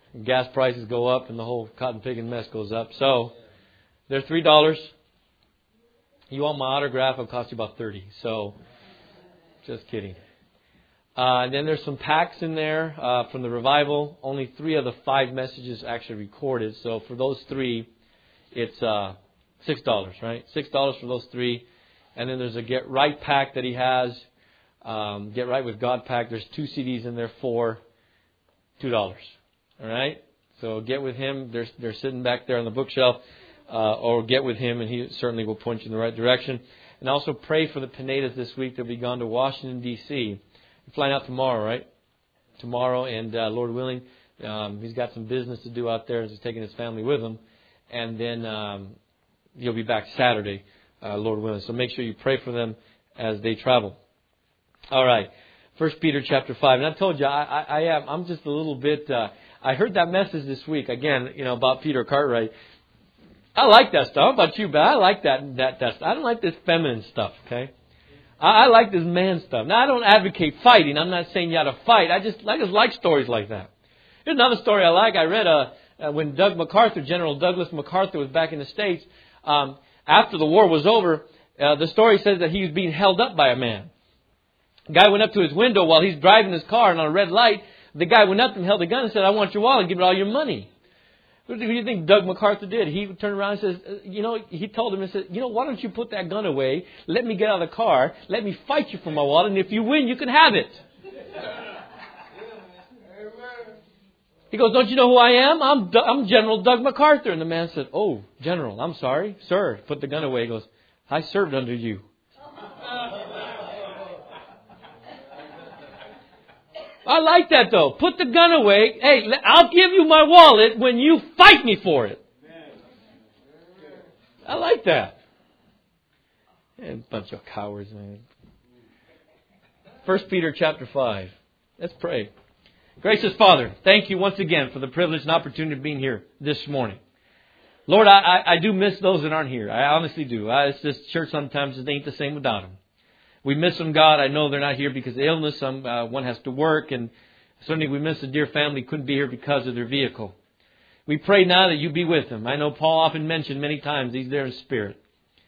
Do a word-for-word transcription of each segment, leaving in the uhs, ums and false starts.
gas prices go up and the whole cotton picking mess goes up. So they're three dollars. You want my autograph? It'll cost you about thirty. So just kidding. Uh, and then there's some packs in there uh, from the revival. Only three of the five messages actually recorded. So for those three, it's uh, six dollars, right? Six dollars for those three. And then there's a Get Right pack that he has. Um, Get Right with God pack. There's two C Ds in there for two dollars. All right? So get with him. They're, they're sitting back there on the bookshelf. Uh, or get with him, and he certainly will point you in the right direction. And also pray for the Pinedas this week. They'll be gone to Washington, D C You're flying out tomorrow, right? Tomorrow, and uh, Lord willing, um, he's got some business to do out there. He's taking his family with him. And then um, he'll be back Saturday, uh, Lord willing. So make sure you pray for them as they travel. All right. First Peter chapter five. And I told you, I, I, I am, I'm just a little bit, uh, I heard that message this week, again, you know, about Peter Cartwright. I like that stuff. How about you, but I like that, that, that stuff. I don't like this feminine stuff, okay? I, I like this man stuff. Now, I don't advocate fighting. I'm not saying you ought to fight. I just, I just like stories like that. Here's another story I like. I read uh, uh, when Doug MacArthur, General Douglas MacArthur, was back in the States. Um, after the war was over, uh, the story says that he was being held up by a man. The guy went up to his window while he's driving his car, and on a red light, the guy went up and held a gun and said, "I want your wallet and give me all your money." What do you think Doug MacArthur did? He turned around and says, you know, he told him, and said, you know, why don't you put that gun away? Let me get out of the car. Let me fight you for my wallet. And if you win, you can have it. He goes, don't you know who I am? I'm, I'm General Doug MacArthur. And the man said, oh, General, I'm sorry. Sir, put the gun away. He goes, I served under you. I like that, though. Put the gun away. Hey, I'll give you my wallet when you fight me for it. I like that. Yeah, a bunch of cowards, man. First Peter chapter five. Let's pray. Gracious Father, thank you once again for the privilege and opportunity of being here this morning. Lord, I, I, I do miss those that aren't here. I honestly do. I, it's just church sometimes it ain't the same without them. We miss them, God. I know they're not here because of illness. Some, uh, one has to work. And certainly we miss a dear family who couldn't be here because of their vehicle. We pray now that you be with them. I know Paul often mentioned many times he's there in spirit.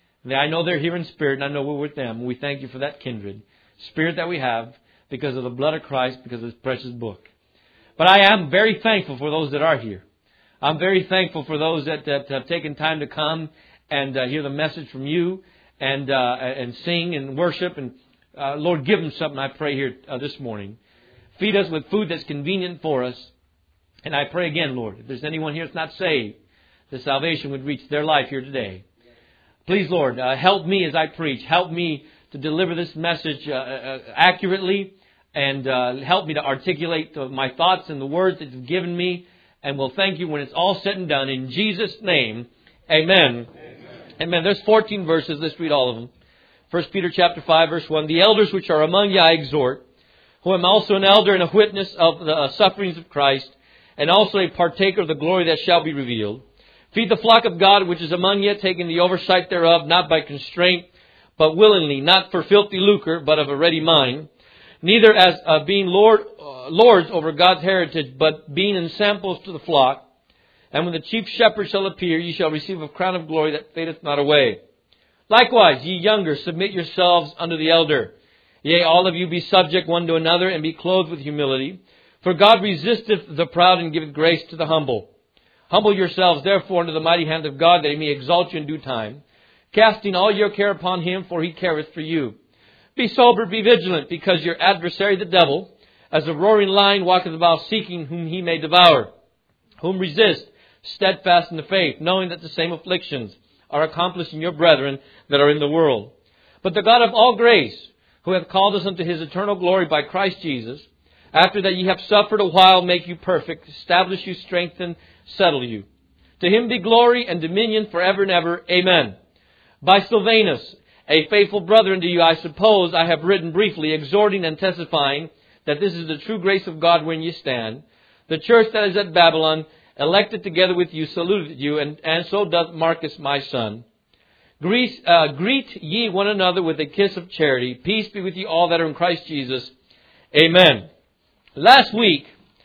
I know they're here in spirit, and I know we're with them. We thank you for that kindred spirit that we have because of the blood of Christ, because of this precious book. But I am very thankful for those that are here. I'm very thankful for those that, that have taken time to come and uh, hear the message from you. And uh, and sing and worship. And uh, Lord, give them something, I pray, here uh, this morning. Feed us with food that's convenient for us. And I pray again, Lord, if there's anyone here that's not saved, that salvation would reach their life here today. Please, Lord, uh, help me as I preach. Help me to deliver this message uh, uh, accurately. And uh, help me to articulate the, my thoughts and the words that you've given me. And we'll thank you when it's all said and done. In Jesus' name, amen. Amen. There's fourteen verses. Let's read all of them. First Peter chapter five, verse one. The elders which are among you I exhort, who am also an elder and a witness of the uh, sufferings of Christ, and also a partaker of the glory that shall be revealed. Feed the flock of God which is among you, taking the oversight thereof, not by constraint, but willingly, not for filthy lucre, but of a ready mind. Neither as uh, being Lord, uh, lords over God's heritage, but being ensamples to the flock. And when the chief shepherd shall appear, ye shall receive a crown of glory that fadeth not away. Likewise, ye younger, submit yourselves unto the elder. Yea, all of you be subject one to another, and be clothed with humility. For God resisteth the proud, and giveth grace to the humble. Humble yourselves, therefore, under the mighty hand of God, that he may exalt you in due time. Casting all your care upon him, for he careth for you. Be sober, be vigilant, because your adversary the devil, as a roaring lion, walketh about seeking whom he may devour. Whom resist, steadfast in the faith, knowing that the same afflictions are accomplished in your brethren that are in the world. But the God of all grace, who hath called us unto his eternal glory by Christ Jesus, after that ye have suffered a while, make you perfect, establish you, strengthen, settle you. To him be glory and dominion forever and ever. Amen. By Silvanus, a faithful brother unto you, I suppose I have written briefly, exhorting and testifying that this is the true grace of God wherein ye stand. The church that is at Babylon, elected together with you, saluted you, and, and so doth Marcus my son. Greet, uh, greet ye one another with a kiss of charity. Peace be with you all that are in Christ Jesus. Amen. Last week,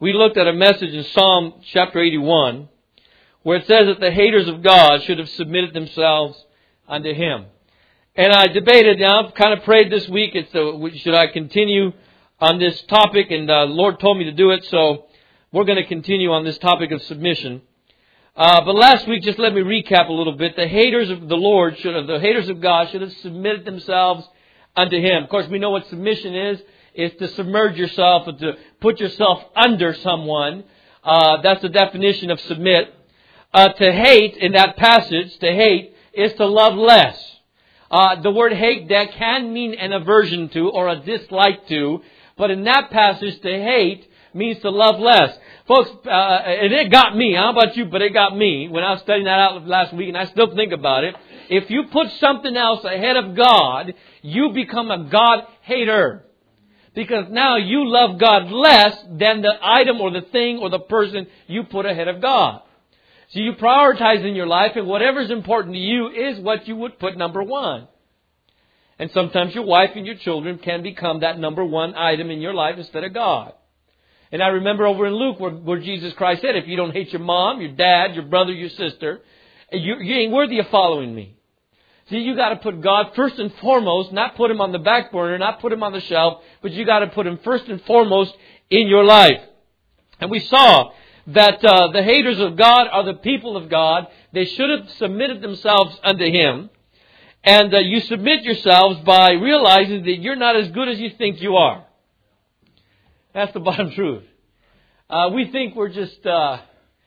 we looked at a message in Psalm chapter eighty-one where it says that the haters of God should have submitted themselves unto Him. And I debated, now I've kind of prayed this week, it's uh, should I continue on this topic? And uh, the Lord told me to do it, so we're going to continue on this topic of submission. Uh, but last week, just let me recap a little bit. The haters of the Lord should have, the haters of God should have submitted themselves unto Him. Of course, we know what submission is. It's to submerge yourself, or to put yourself under someone. Uh, that's the definition of submit. Uh, to hate, in that passage, to hate is to love less. Uh, the word hate, that can mean an aversion to or a dislike to. But in that passage, to hate means to love less. Folks, uh, and it got me. How about you? But it got me when I was studying that out last week, and I still think about it. If you put something else ahead of God, you become a God hater. Because now you love God less than the item or the thing or the person you put ahead of God. So you prioritize in your life, and whatever's important to you is what you would put number one. And sometimes your wife and your children can become that number one item in your life instead of God. And I remember over in Luke where, where Jesus Christ said, if you don't hate your mom, your dad, your brother, your sister, you, you ain't worthy of following me. See, you got to put God first and foremost, not put Him on the back burner, not put Him on the shelf, but you got to put Him first and foremost in your life. And we saw that uh, the haters of God are the people of God. They should have submitted themselves unto Him. And uh, you submit yourselves by realizing that you're not as good as you think you are. That's the bottom truth. Uh, we think we're just uh,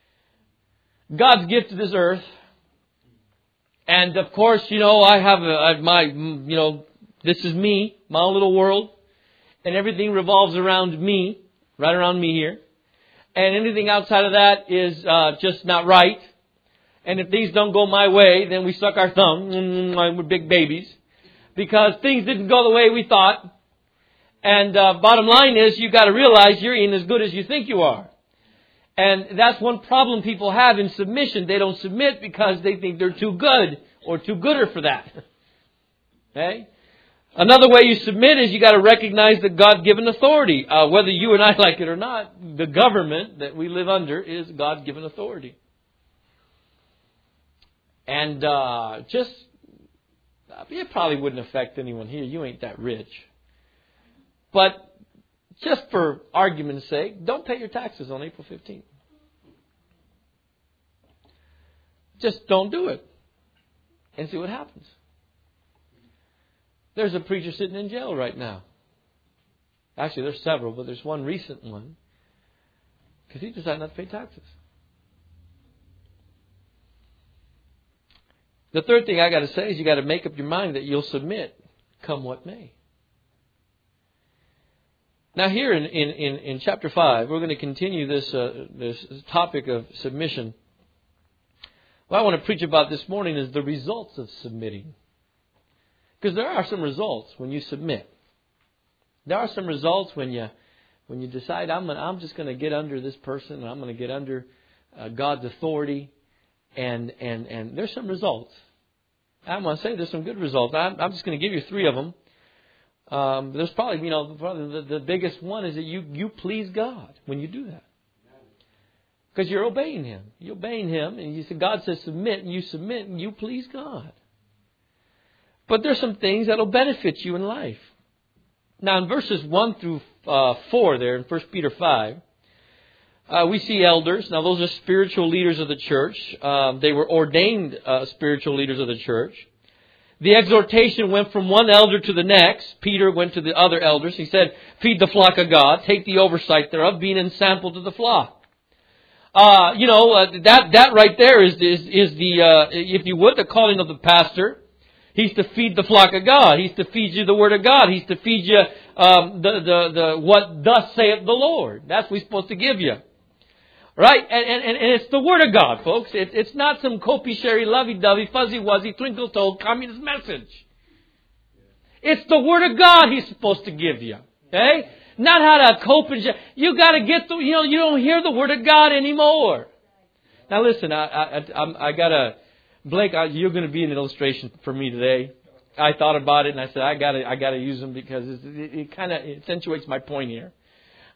God's gift to this earth. And of course, you know, I have a, I, my, you know, this is me, my own little world. And everything revolves around me, right around me here. And anything outside of that is uh, just not right. And if things don't go my way, then we suck our thumb. We're big babies. Because things didn't go the way we thought. And uh, bottom line is, you've got to realize you're ain't as good as you think you are. And that's one problem people have in submission. They don't submit because they think they're too good or too gooder for that. Okay? Another way you submit is you got to recognize the God-given authority. Uh, whether you and I like it or not, the government that we live under is God-given authority. And uh, just, it probably wouldn't affect anyone here. You ain't that rich. But just for argument's sake, don't pay your taxes on April fifteenth. Just don't do it. And see what happens. There's a preacher sitting in jail right now. Actually, there's several, but there's one recent one. Because he decided not to pay taxes. The third thing I got to say is you got to make up your mind that you'll submit, come what may. Now here in, in, in, in chapter five, we're going to continue this, uh, this topic of submission. What I want to preach about this morning is the results of submitting. Because there are some results when you submit. There are some results when you when you decide, I'm gonna, I'm just going to get under this person, and I'm going to get under uh, God's authority. And, and, and there's some results. I'm going to say there's some good results. I'm, I'm just going to give you three of them. Um, there's probably, you know, probably the, the biggest one is that you, you please God when you do that. Because you're obeying Him. You're obeying Him. And you say, God says submit, and you submit, and you please God. But there's some things that will benefit you in life. Now in verses one through uh, four there in First Peter five, uh, we see elders. Now those are spiritual leaders of the church. Um, they were ordained uh, spiritual leaders of the church. The exhortation went from one elder to the next. Peter went to the other elders. He said, feed the flock of God, take the oversight thereof, being ensampled to the flock. Uh, you know, uh, that, that right there is, is, is the, uh, if you would, the calling of the pastor. He's to feed the flock of God. He's to feed you the word of God. He's to feed you, um, the, the, the, what thus saith the Lord. That's what He's supposed to give you. Right? And, and, and it's the word of God, folks. It, it's not some copy sherry, lovey-dovey, fuzzy-wuzzy, twinkle-toed communist message. It's the word of God He's supposed to give you. Okay? Not how to cope and... You got to get the... You know, you don't hear the word of God anymore. Now listen, I I, I, I got to... Blake, I, you're going to be an illustration for me today. I thought about it and I said, I got to I got to use them because it, it, it kind of accentuates my point here.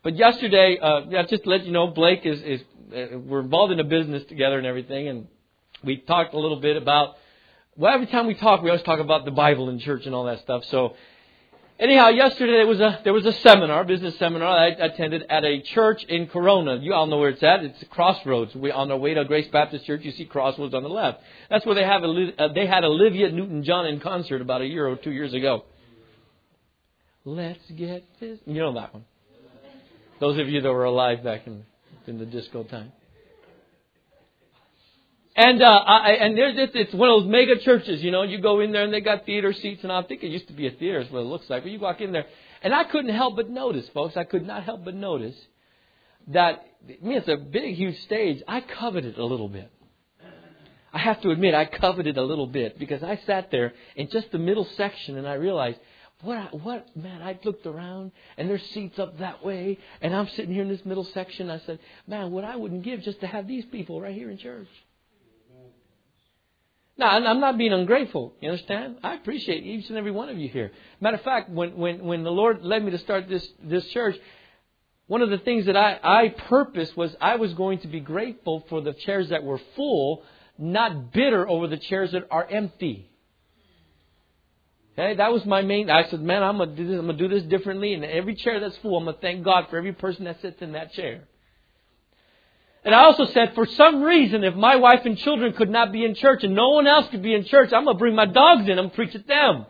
But yesterday, uh, yeah, just to let you know, Blake is, is uh, we're involved in a business together and everything. And we talked a little bit about, well, every time we talk, we always talk about the Bible in church and all that stuff. So anyhow, yesterday there was a there was a seminar, business seminar I attended at a church in Corona. You all know where it's at. It's Crossroads. We on our way to Grace Baptist Church. You see Crossroads on the left. That's where they have a, uh, they had Olivia Newton-John in concert about a year or two years ago. Let's get this. You know that one. Those of you that were alive back in in the disco time. And uh, I, and there's it's, it's one of those mega churches, you know. You go in there and they got theater seats, and I think it used to be a theater, is what it looks like. But you walk in there, and I couldn't help but notice, folks. I could not help but notice that, I mean, it's a big, huge stage. I coveted a little bit. I have to admit, I coveted a little bit because I sat there in just the middle section, and I realized, what, what, man, I looked around, and there's seats up that way, and I'm sitting here in this middle section. I said, man, what I wouldn't give just to have these people right here in church. Now, I'm not being ungrateful. You understand? I appreciate each and every one of you here. Matter of fact, when, when, when the Lord led me to start this, this church, one of the things that I, I purposed was I was going to be grateful for the chairs that were full, not bitter over the chairs that are empty. Okay, that was my main. I said, man, I'm gonna do this. I'm gonna do this differently. And every chair that's full, I'm gonna thank God for every person that sits in that chair. And I also said, for some reason, if my wife and children could not be in church and no one else could be in church, I'm going to bring my dogs in and preach at them.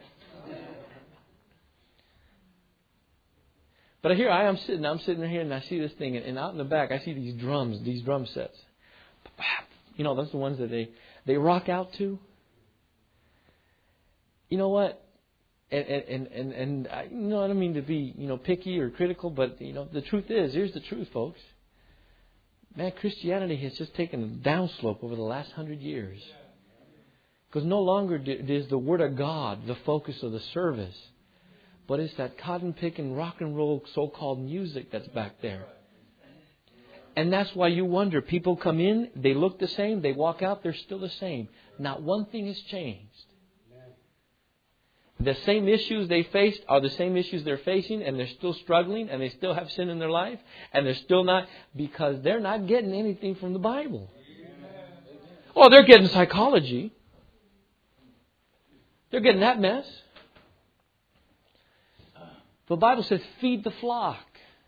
But here I am sitting, I'm sitting here and I see this thing, and out in the back I see these drums, these drum sets. You know, those are the ones that they, they rock out to. You know what? And, and, and, and I, you know, I don't mean to be, you know, picky or critical, but, you know, the truth is, here's the truth, folks. Man, Christianity has just taken a downslope over the last hundred years. Because no longer is the Word of God the focus of the service. But it's that cotton picking, rock and roll so-called music that's back there. And that's why you wonder. People come in, they look the same, they walk out, they're still the same. Not one thing has changed. The same issues they faced are the same issues they're facing, and they're still struggling, and they still have sin in their life, and they're still not, because they're not getting anything from the Bible. Oh, they're getting psychology. They're getting that mess. The Bible says, feed the flock.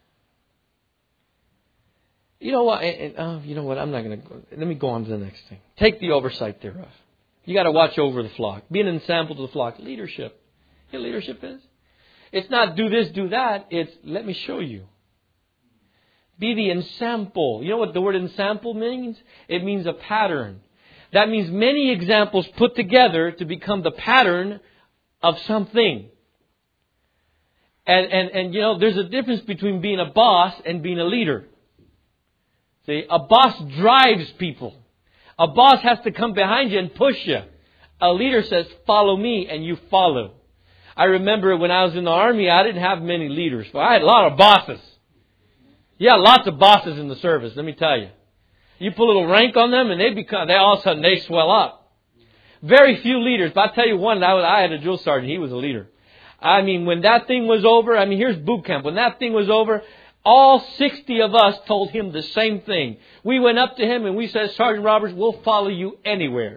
You know what? And, uh, you know what? I'm not going to go. Let me go on to the next thing. Take the oversight thereof. You got to watch over the flock. Be an ensample to the flock. Leadership. You know what leadership is? It's not do this, do that. It's let me show you. Be the ensample. You know what the word ensample means? It means a pattern. That means many examples put together to become the pattern of something. And, and, and you know, there's a difference between being a boss and being a leader. See, a boss drives people. A boss has to come behind you and push you. A leader says, follow me, and you follow. I remember when I was in the army, I didn't have many leaders. But I had a lot of bosses. Yeah, lots of bosses in the service, let me tell you. You put a little rank on them, and they become, they all of a sudden, they swell up. Very few leaders. But I'll tell you one, I, was, I had a drill sergeant. He was a leader. I mean, when that thing was over, I mean, here's boot camp. When that thing was over, all sixty of us told him the same thing. We went up to him and we said, Sergeant Roberts, we'll follow you anywhere.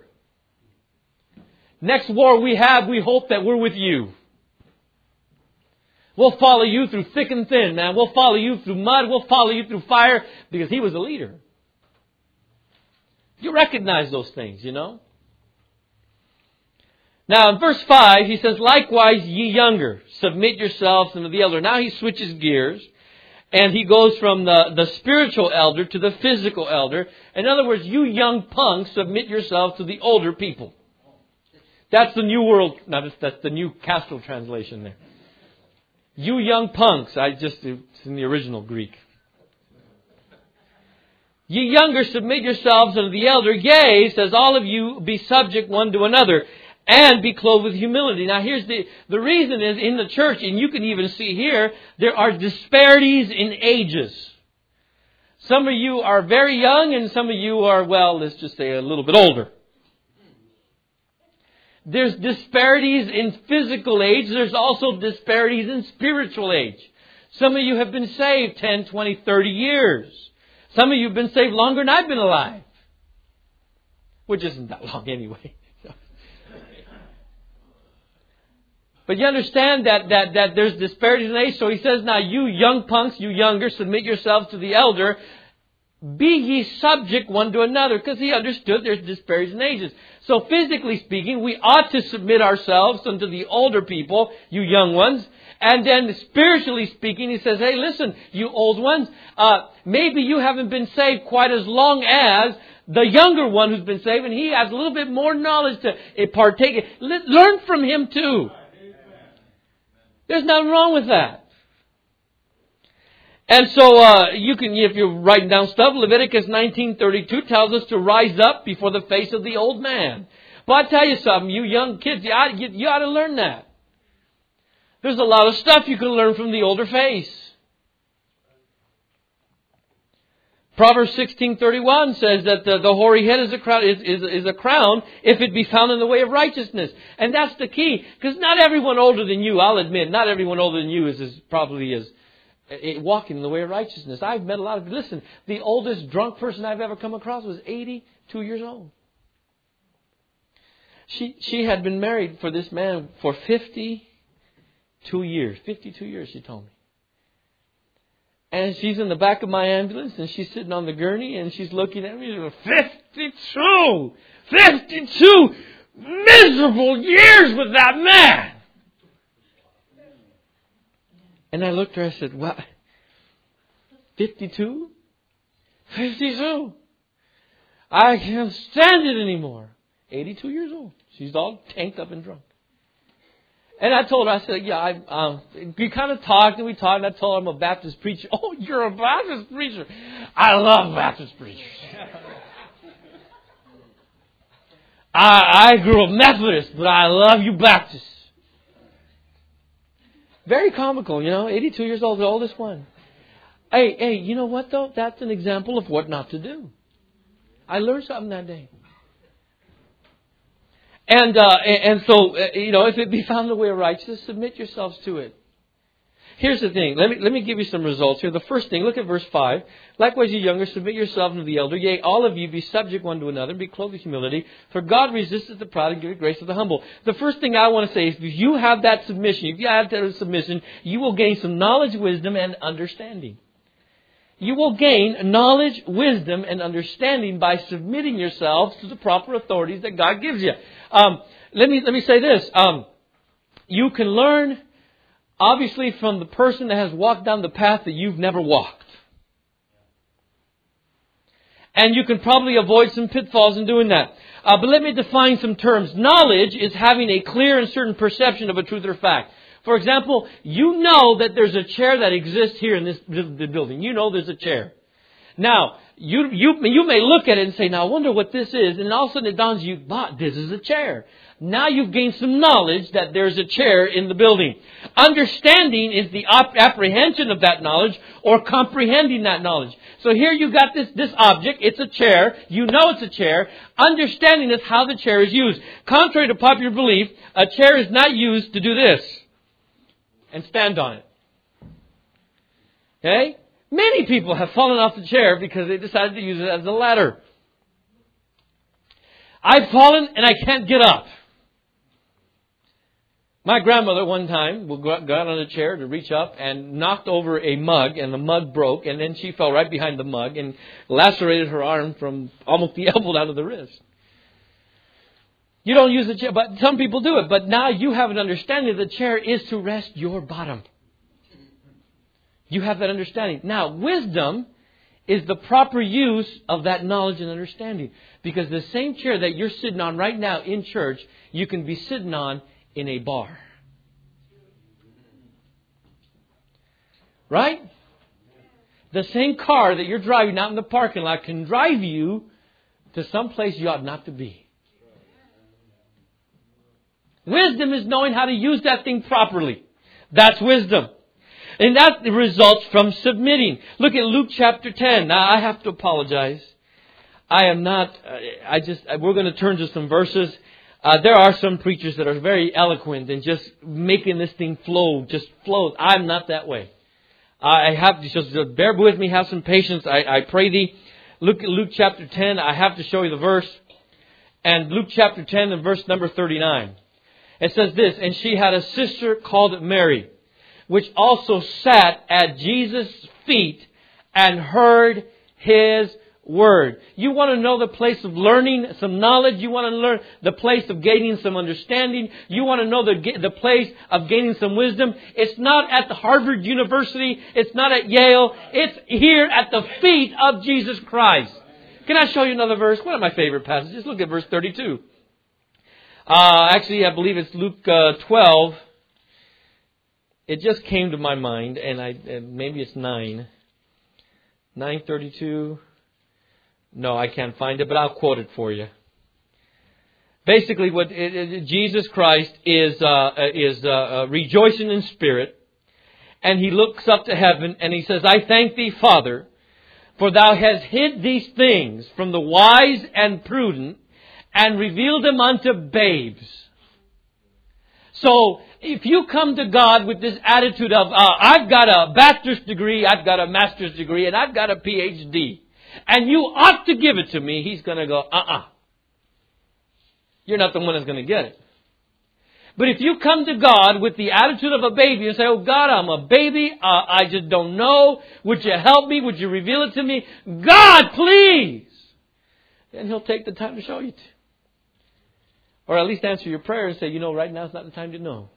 Next war we have, we hope that we're with you. We'll follow you through thick and thin, man. We'll follow you through mud. We'll follow you through fire. Because he was a leader. You recognize those things, you know. Now in verse five, he says, likewise, ye younger, submit yourselves unto the elder. Now he switches gears. And he goes from the, the spiritual elder to the physical elder. In other words, you young punks, submit yourselves to the older people. That's the New World, no, that's, that's the New Castro translation there. You young punks, I just, it's in the original Greek. Ye younger, submit yourselves unto the elder. Yea, says all of you, be subject one to another. And be clothed with humility. Now here's the, the reason is in the church, and you can even see here, there are disparities in ages. Some of you are very young and some of you are, well, let's just say a little bit older. There's disparities in physical age. There's also disparities in spiritual age. Some of you have been saved ten, twenty, thirty years. Some of you have been saved longer than I've been alive. Which isn't that long anyway. But you understand that, that, that there's disparities in age. So he says, now you young punks, you younger, submit yourselves to the elder. Be ye subject one to another. Because he understood there's disparities in ages. So physically speaking, we ought to submit ourselves unto the older people, you young ones. And then spiritually speaking, he says, hey, listen, you old ones, uh, maybe you haven't been saved quite as long as the younger one who's been saved, and he has a little bit more knowledge to partake. Learn from him too. There's nothing wrong with that. And so uh, you can, if you're writing down stuff, Leviticus nineteen thirty-two tells us to rise up before the face of the old man. But I tell you something, you young kids, you ought, you, you ought to learn that. There's a lot of stuff you can learn from the older face. Proverbs sixteen thirty-one says that the, the hoary head is a crown is, is, is a crown if it be found in the way of righteousness. And that's the key. Because not everyone older than you, I'll admit, not everyone older than you is as probably as uh, walking in the way of righteousness. I've met a lot of, listen, the oldest drunk person I've ever come across was eighty-two years old. She she had been married for this man for fifty-two years. fifty-two years, she told me. And she's in the back of my ambulance, and she's sitting on the gurney, and she's looking at me. fifty-two! fifty-two miserable years with that man! And I looked at her, I said, what? fifty-two? fifty-two! I can't stand it anymore. eighty-two years old. She's all tanked up and drunk. And I told her, I said, yeah, I, um, we kind of talked and we talked, and I told her I'm a Baptist preacher. Oh, you're a Baptist preacher. I love Baptist preachers. I, I grew up Methodist, but I love you Baptists. Very comical, you know, eighty-two years old, the oldest one. Hey, hey, you know what though? That's an example of what not to do. I learned something that day. And, uh, and so, uh, you know, if it be found in the way of righteousness, submit yourselves to it. Here's the thing. Let me, let me give you some results here. The first thing, look at verse five. Likewise, you younger, submit yourselves unto the elder. Yea, all of you be subject one to another, and be clothed with humility. For God resisteth the proud and giveth grace to the humble. The first thing I want to say is, if you have that submission, if you have that submission, you will gain some knowledge, wisdom, and understanding. You will gain knowledge, wisdom, and understanding by submitting yourselves to the proper authorities that God gives you. Um, let me let me say this. Um, you can learn, obviously, from the person that has walked down the path that you've never walked. And you can probably avoid some pitfalls in doing that. Uh, but let me define some terms. Knowledge is having a clear and certain perception of a truth or fact. For example, you know that there's a chair that exists here in this the building. You know there's a chair. Now, you you you may look at it and say, now I wonder what this is. And all of a sudden it dawns on you, ah, this is a chair. Now you've gained some knowledge that there's a chair in the building. Understanding is the op- apprehension of that knowledge or comprehending that knowledge. So here you've got this, this object. It's a chair. You know it's a chair. Understanding is how the chair is used. Contrary to popular belief, a chair is not used to do this and stand on it. Okay? Many people have fallen off the chair because they decided to use it as a ladder. I've fallen and I can't get up. My grandmother one time got on a chair to reach up and knocked over a mug, and the mug broke, and then she fell right behind the mug and lacerated her arm from almost the elbow down to the wrist. You don't use the chair, but some people do it. But now you have an understanding that the chair is to rest your bottom. You have that understanding. Now, wisdom is the proper use of that knowledge and understanding. Because the same chair that you're sitting on right now in church, you can be sitting on in a bar. Right? The same car that you're driving out in the parking lot can drive you to some place you ought not to be. Wisdom is knowing how to use that thing properly. That's wisdom. And that results from submitting. Look at Luke chapter ten. Now, I have to apologize. I am not, I just, we're going to turn to some verses. Uh, there are some preachers that are very eloquent and just making this thing flow, just flow. I'm not that way. I have to just bear with me, have some patience. I, I pray thee. Look at Luke chapter ten. I have to show you the verse. And Luke chapter ten and verse number thirty-nine. It says this, and she had a sister called Mary, which also sat at Jesus' feet and heard His word. You want to know the place of learning some knowledge? You want to learn the place of gaining some understanding? You want to know the, the place of gaining some wisdom? It's not at the Harvard University. It's not at Yale. It's here at the feet of Jesus Christ. Can I show you another verse? One of my favorite passages. Look at verse thirty-two. Uh, actually, I believe it's Luke uh, twelve. It just came to my mind, and I uh, maybe it's nine. nine thirty-two. No, I can't find it, but I'll quote it for you. Basically, what it, it, Jesus Christ is uh, is uh, uh, rejoicing in spirit, and He looks up to heaven and He says, "I thank Thee, Father, for Thou hast hid these things from the wise and prudent, and revealed them unto babes." So, if you come to God with this attitude of, uh, I've got a bachelor's degree, I've got a master's degree, and I've got a P H D, and you ought to give it to me, He's going to go, uh-uh. You're not the one that's going to get it. But if you come to God with the attitude of a baby and say, "Oh God, I'm a baby, uh, I just don't know, would you help me, would you reveal it to me? God, please!" Then He'll take the time to show you to. Or at least answer your prayer and say, you know, right now is not the time to know.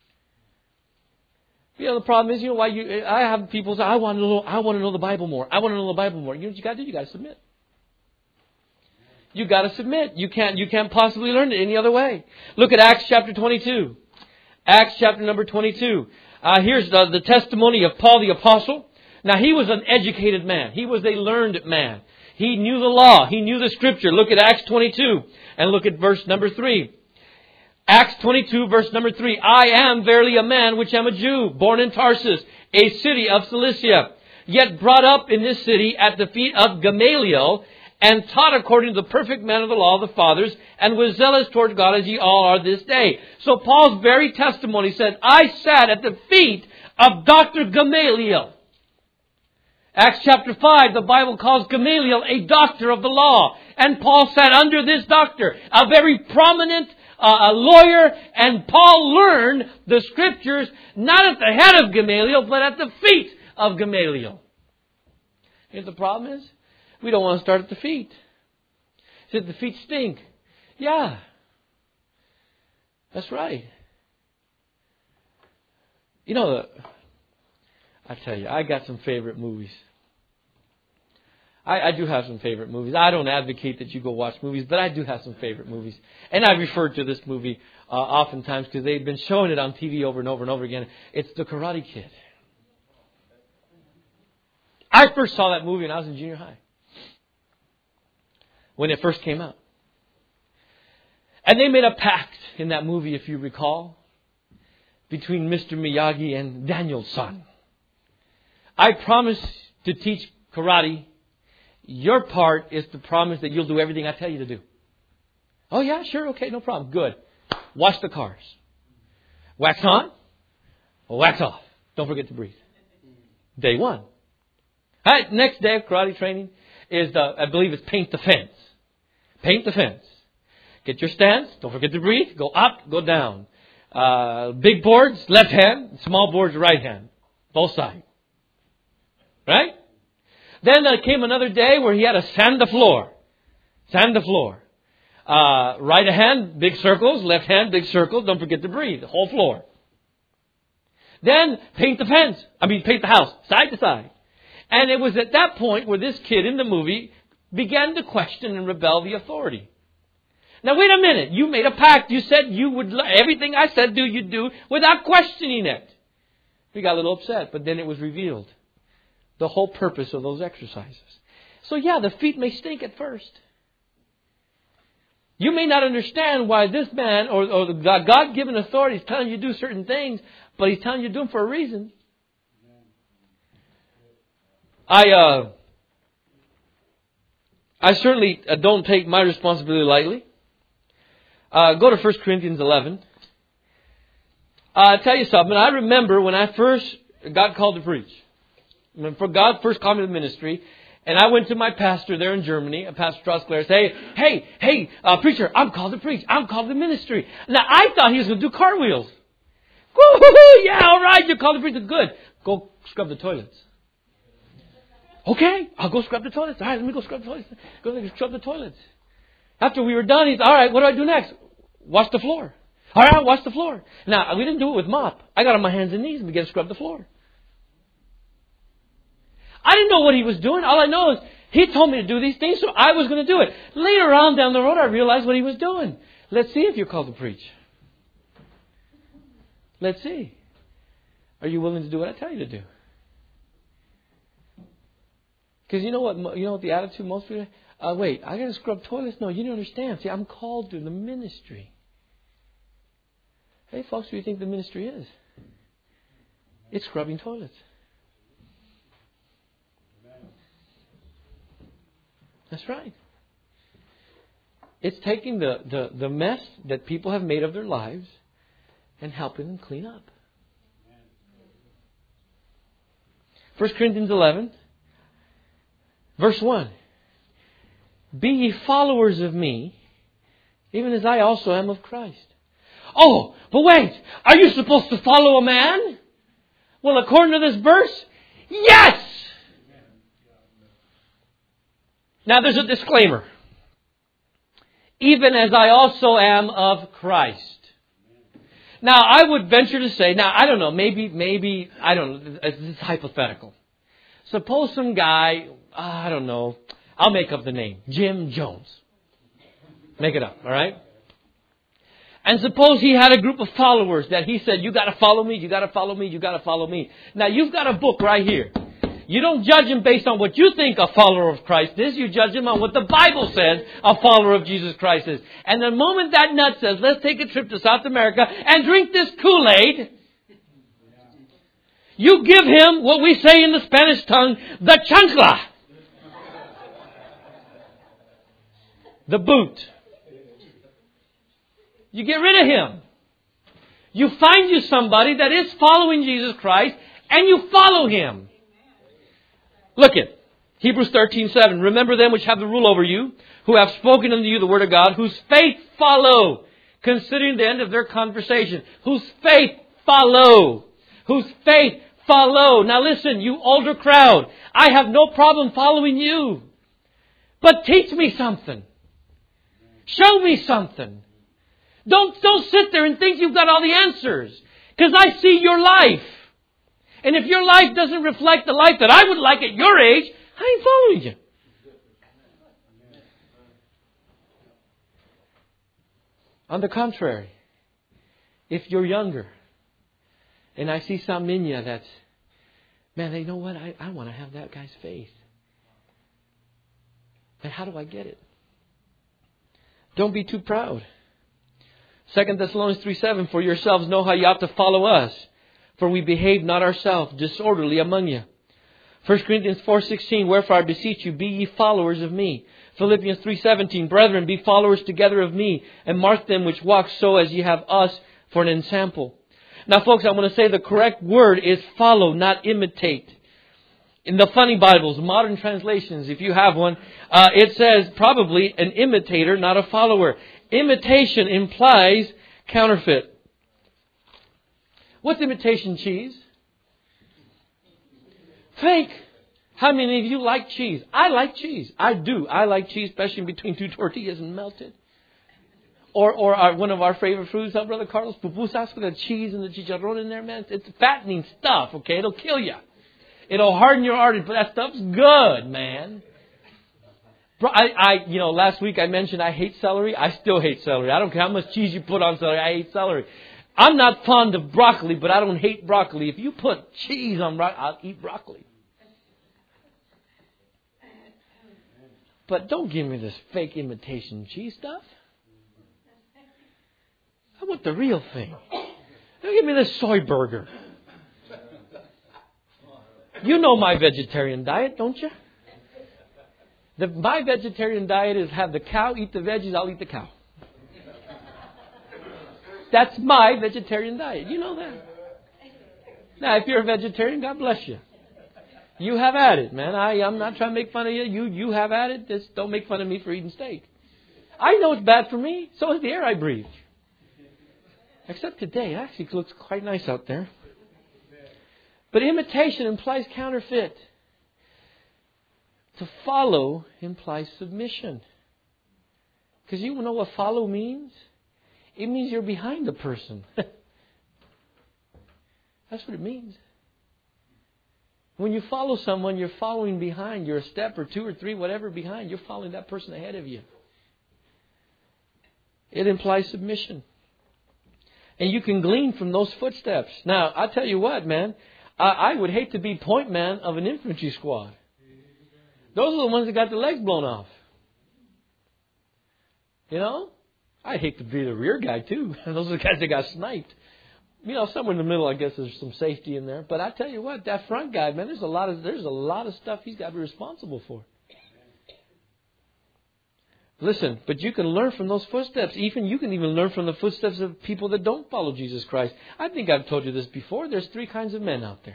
You know, the problem is, you know, why you, I have people say, I want to know, I want to know the Bible more. I want to know the Bible more. You know what you got to do? You got to submit. You got to submit. You can't, you can't possibly learn it any other way. Look at Acts chapter twenty-two. Acts chapter number twenty-two. Uh, here's the, the testimony of Paul the Apostle. Now, he was an educated man. He was a learned man. He knew the law. He knew the Scripture. Look at Acts twenty-two and look at verse number three. Acts twenty-two, verse number three. "I am verily a man which am a Jew, born in Tarsus, a city of Cilicia, yet brought up in this city at the feet of Gamaliel, and taught according to the perfect man of the law of the fathers, and was zealous toward God as ye all are this day." So Paul's very testimony said, I sat at the feet of Doctor Gamaliel. Acts chapter five, the Bible calls Gamaliel a doctor of the law. And Paul sat under this doctor, a very prominent uh, a lawyer, and Paul learned the Scriptures not at the head of Gamaliel, but at the feet of Gamaliel. You know what the problem is? We don't want to start at the feet. Said the feet stink. Yeah. That's right. You know, I tell you, I got some favorite movies. I, I do have some favorite movies. I don't advocate that you go watch movies, but I do have some favorite movies. And I've referred to this movie uh, oftentimes because they've been showing it on T V over and over and over again. It's The Karate Kid. I first saw that movie when I was in junior high, when it first came out. And they made a pact in that movie, if you recall, between Mister Miyagi and Daniel's son. I promise to teach karate. Your part is to promise that you'll do everything I tell you to do. Oh yeah, sure, okay, no problem. Good. Wash the cars. Wax on, wax off. Don't forget to breathe. Day one. All right, next day of karate training is, the, I believe it's paint the fence. Paint the fence. Get your stance. Don't forget to breathe. Go up, go down. Uh, big boards, left hand. Small boards, right hand. Both sides. Right? Then there came another day where he had to sand the floor. Sand the floor. Uh, right hand, big circles. Left hand, big circles. Don't forget to breathe. The whole floor. Then paint the fence. I mean, paint the house. Side to side. And it was at that point where this kid in the movie began to question and rebel the authority. Now, wait a minute. You made a pact. You said you would, everything I said do, you'd do without questioning it. He got a little upset, but then it was revealed. The whole purpose of those exercises. So yeah, the feet may stink at first. You may not understand why this man or, or the God-given authority is telling you to do certain things, but He's telling you to do them for a reason. I uh, I certainly don't take my responsibility lightly. Uh, go to First Corinthians eleven. Uh, I'll tell you something. I remember when I first got called to preach. When for God first called me to the ministry, and I went to my pastor there in Germany, Pastor Trosclair, say, hey, hey, uh, preacher, I'm called to preach. I'm called to ministry. Now, I thought he was going to do cartwheels. Woo-hoo-hoo, yeah, all right, you're called to preach. Good. Go scrub the toilets. Okay, I'll go scrub the toilets. All right, let me go scrub the toilets. Go scrub the toilets. After we were done, he's, all right, what do I do next? Wash the floor. All right, I'll wash the floor. Now, we didn't do it with mop. I got on my hands and knees and began to scrub the floor. I didn't know what he was doing. All I know is he told me to do these things, so I was going to do it. Later on down the road, I realized what he was doing. Let's see if you're called to preach. Let's see. Are you willing to do what I tell you to do? Because you know what? You know what the attitude most people. Uh, wait, I got to scrub toilets. No, you don't understand. See, I'm called to the ministry. Hey, folks, what do you think the ministry is? It's scrubbing toilets. That's right. It's taking the, the, the mess that people have made of their lives and helping them clean up. First Corinthians eleven, verse one. Be ye followers of me, even as I also am of Christ. Oh, but wait, are you supposed to follow a man? Well, according to this verse, yes! Now there's a disclaimer. Even as I also am of Christ. Now I would venture to say, now I don't know, maybe, maybe, I don't know, this is hypothetical. Suppose some guy, I don't know, I'll make up the name, Jim Jones. Make it up, all right? And suppose he had a group of followers that he said, you got to follow me, you got to follow me, you got to follow me. Now you've got a book right here. You don't judge him based on what you think a follower of Christ is. You judge him on what the Bible says a follower of Jesus Christ is. And the moment that nut says, let's take a trip to South America and drink this Kool-Aid, you give him what we say in the Spanish tongue, the chancla. The boot. You get rid of him. You find you somebody that is following Jesus Christ and you follow him. Look at Hebrews thirteen seven. Remember them which have the rule over you, who have spoken unto you the word of God, whose faith follow, considering the end of their conversation. Whose faith follow. Whose faith follow. Now listen, you older crowd, I have no problem following you. But teach me something. Show me something. Don't, don't sit there and think you've got all the answers. Because I see your life. And if your life doesn't reflect the life that I would like at your age, I ain't following you. On the contrary, if you're younger, and I see some in you that's, man, you know what? I, I want to have that guy's faith. And how do I get it? Don't be too proud. Second Thessalonians three seven, for yourselves know how you ought to follow us. For we behave not ourselves disorderly among you. First Corinthians four sixteen, wherefore I beseech you, be ye followers of me. Philippians three seventeen, brethren, be followers together of me, and mark them which walk so as ye have us for an ensample. Now folks, I want to say the correct word is follow, not imitate. In the funny Bibles, modern translations, if you have one, uh, it says probably an imitator, not a follower. Imitation implies counterfeit. What's imitation cheese? Fake. How many of you like cheese? I like cheese. I do. I like cheese, especially between two tortillas and melted. Or or our, one of our favorite foods, huh, Brother Carlos? Pupusas with the cheese and the chicharrón in there, man. It's fattening stuff, okay? It'll kill you. It'll harden your arteries, but that stuff's good, man. I, I, you know, last week I mentioned I hate celery. I still hate celery. I don't care how much cheese you put on celery. I hate celery. I'm not fond of broccoli, but I don't hate broccoli. If you put cheese on broccoli, I'll eat broccoli. But don't give me this fake imitation cheese stuff. I want the real thing. Don't give me this soy burger. You know my vegetarian diet, don't you? The, my vegetarian diet is have the cow eat the veggies, I'll eat the cow. That's my vegetarian diet. You know that. Now, if you're a vegetarian, God bless you. You have at it, man. I, I'm not trying to make fun of you. You you have at it. Just don't make fun of me for eating steak. I know it's bad for me. So is the air I breathe. Except today. It actually looks quite nice out there. But imitation implies counterfeit. To follow implies submission. Because you know what follow means? It means you're behind the person. That's what it means. When you follow someone, you're following behind. You're a step or two or three, whatever behind. You're following that person ahead of you. It implies submission. And you can glean from those footsteps. Now, I'll tell you what, man. I, I would hate to be point man of an infantry squad. Those are the ones that got their legs blown off. You know? I'd hate to be the rear guy, too. Those are the guys that got sniped. You know, somewhere in the middle, I guess there's some safety in there. But I tell you what, that front guy, man, there's a lot of there's a lot of stuff he's got to be responsible for. Listen, but you can learn from those footsteps. Even you can even learn from the footsteps of people that don't follow Jesus Christ. I think I've told you this before. There's three kinds of men out there.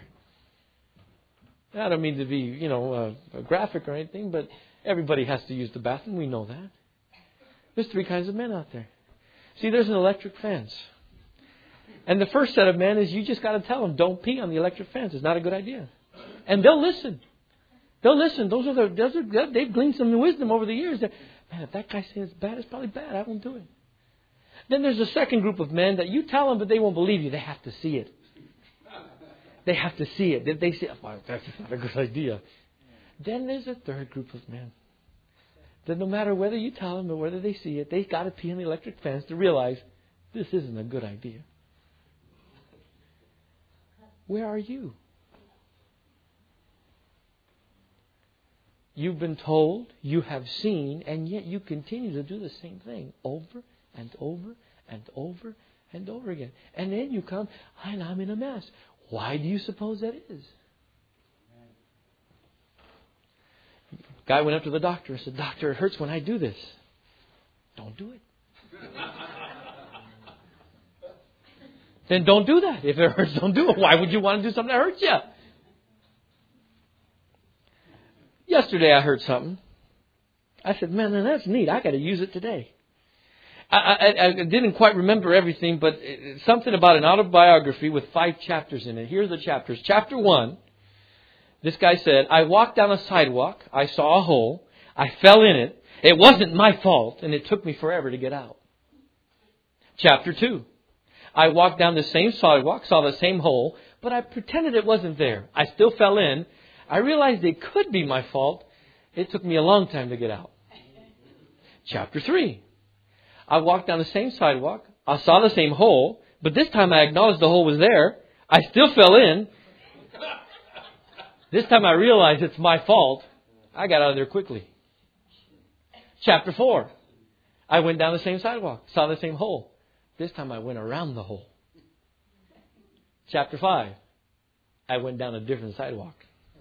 I don't mean to be, you know, uh, graphic or anything, but everybody has to use the bathroom. We know that. There's three kinds of men out there. See, there's an electric fence. And the first set of men is you just got to tell them, don't pee on the electric fence. It's not a good idea. And they'll listen. They'll listen. Those are the, those are, they've gleaned some wisdom over the years. They're, man, if that guy says it's bad, it's probably bad. I won't do it. Then there's a second group of men that you tell them, but they won't believe you. They have to see it. They have to see it. If they say, oh, that's not a good idea. Then there's a third group of men that no matter whether you tell them or whether they see it, they've got to pee on the electric fence to realize this isn't a good idea. Where are you? You've been told, you have seen, and yet you continue to do the same thing over and over and over and over again. And then you come, and I'm in a mess. Why do you suppose that is? Guy went up to the doctor and said, Doctor, it hurts when I do this. Don't do it. Then don't do that. If it hurts, don't do it. Why would you want to do something that hurts you? Yesterday I heard something. I said, man, that's neat. I got to use it today. I, I, I didn't quite remember everything, but something about an autobiography with five chapters in it. Here's the chapters. Chapter one, this guy said, I walked down a sidewalk. I saw a hole. I fell in it. It wasn't my fault, and it took me forever to get out. Chapter two, I walked down the same sidewalk, saw the same hole, but I pretended it wasn't there. I still fell in. I realized it could be my fault. It took me a long time to get out. Chapter three. I walked down the same sidewalk. I saw the same hole, but this time I acknowledged the hole was there. I still fell in. This time I realized it's my fault. I got out of there quickly. Chapter four. I went down the same sidewalk, saw the same hole. This time I went around the hole. Chapter five. I went down a different sidewalk.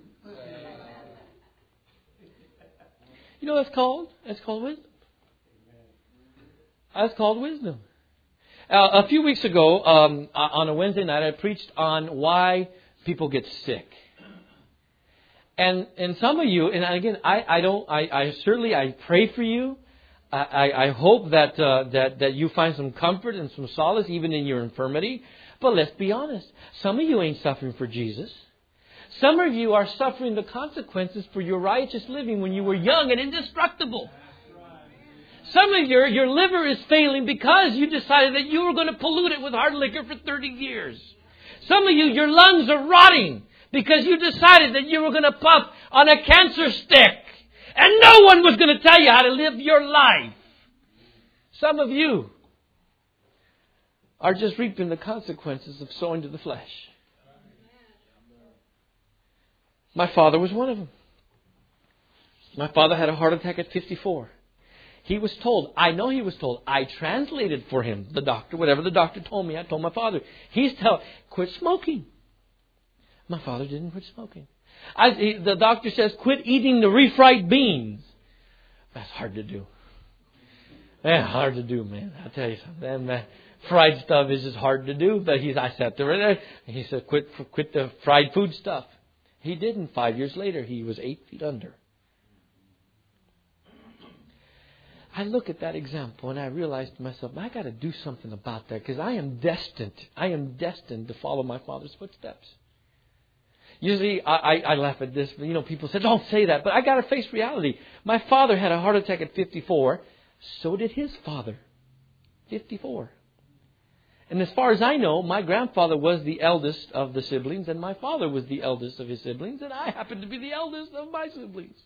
You know what that's called? That's called wisdom. That's called wisdom. Uh, a few weeks ago, um, on a Wednesday night, I preached on why people get sick. And and some of you, and again, I, I don't, I, I certainly, I pray for you. I, I hope that, uh, that, that you find some comfort and some solace even in your infirmity. But let's be honest. Some of you ain't suffering for Jesus. Some of you are suffering the consequences for your righteous living when you were young and indestructible. Some of you, your liver is failing because you decided that you were going to pollute it with hard liquor for thirty years. Some of you, your lungs are rotting because you decided that you were going to puff on a cancer stick. And no one was going to tell you how to live your life. Some of you are just reaping the consequences of sowing to the flesh. My father was one of them. My father had a heart attack at fifty-four. He was told, I know he was told, I translated for him, the doctor, whatever the doctor told me, I told my father. He's telling, quit smoking. My father didn't quit smoking. I, he, the doctor says, quit eating the refried beans. That's hard to do. Yeah, hard to do, man. I'll tell you something. That fried stuff is just hard to do. But he's, I sat there and he said, quit, quit the fried food stuff. He didn't. Five years later, he was eight feet under. I look at that example and I realize to myself, I got to do something about that because I am destined. I am destined to follow my Father's footsteps. Usually, I, I, I laugh at this. You know, people say, don't say that. But I got to face reality. My father had a heart attack at fifty-four. So did his father. fifty-four. And as far as I know, my grandfather was the eldest of the siblings, and my father was the eldest of his siblings, and I happened to be the eldest of my siblings.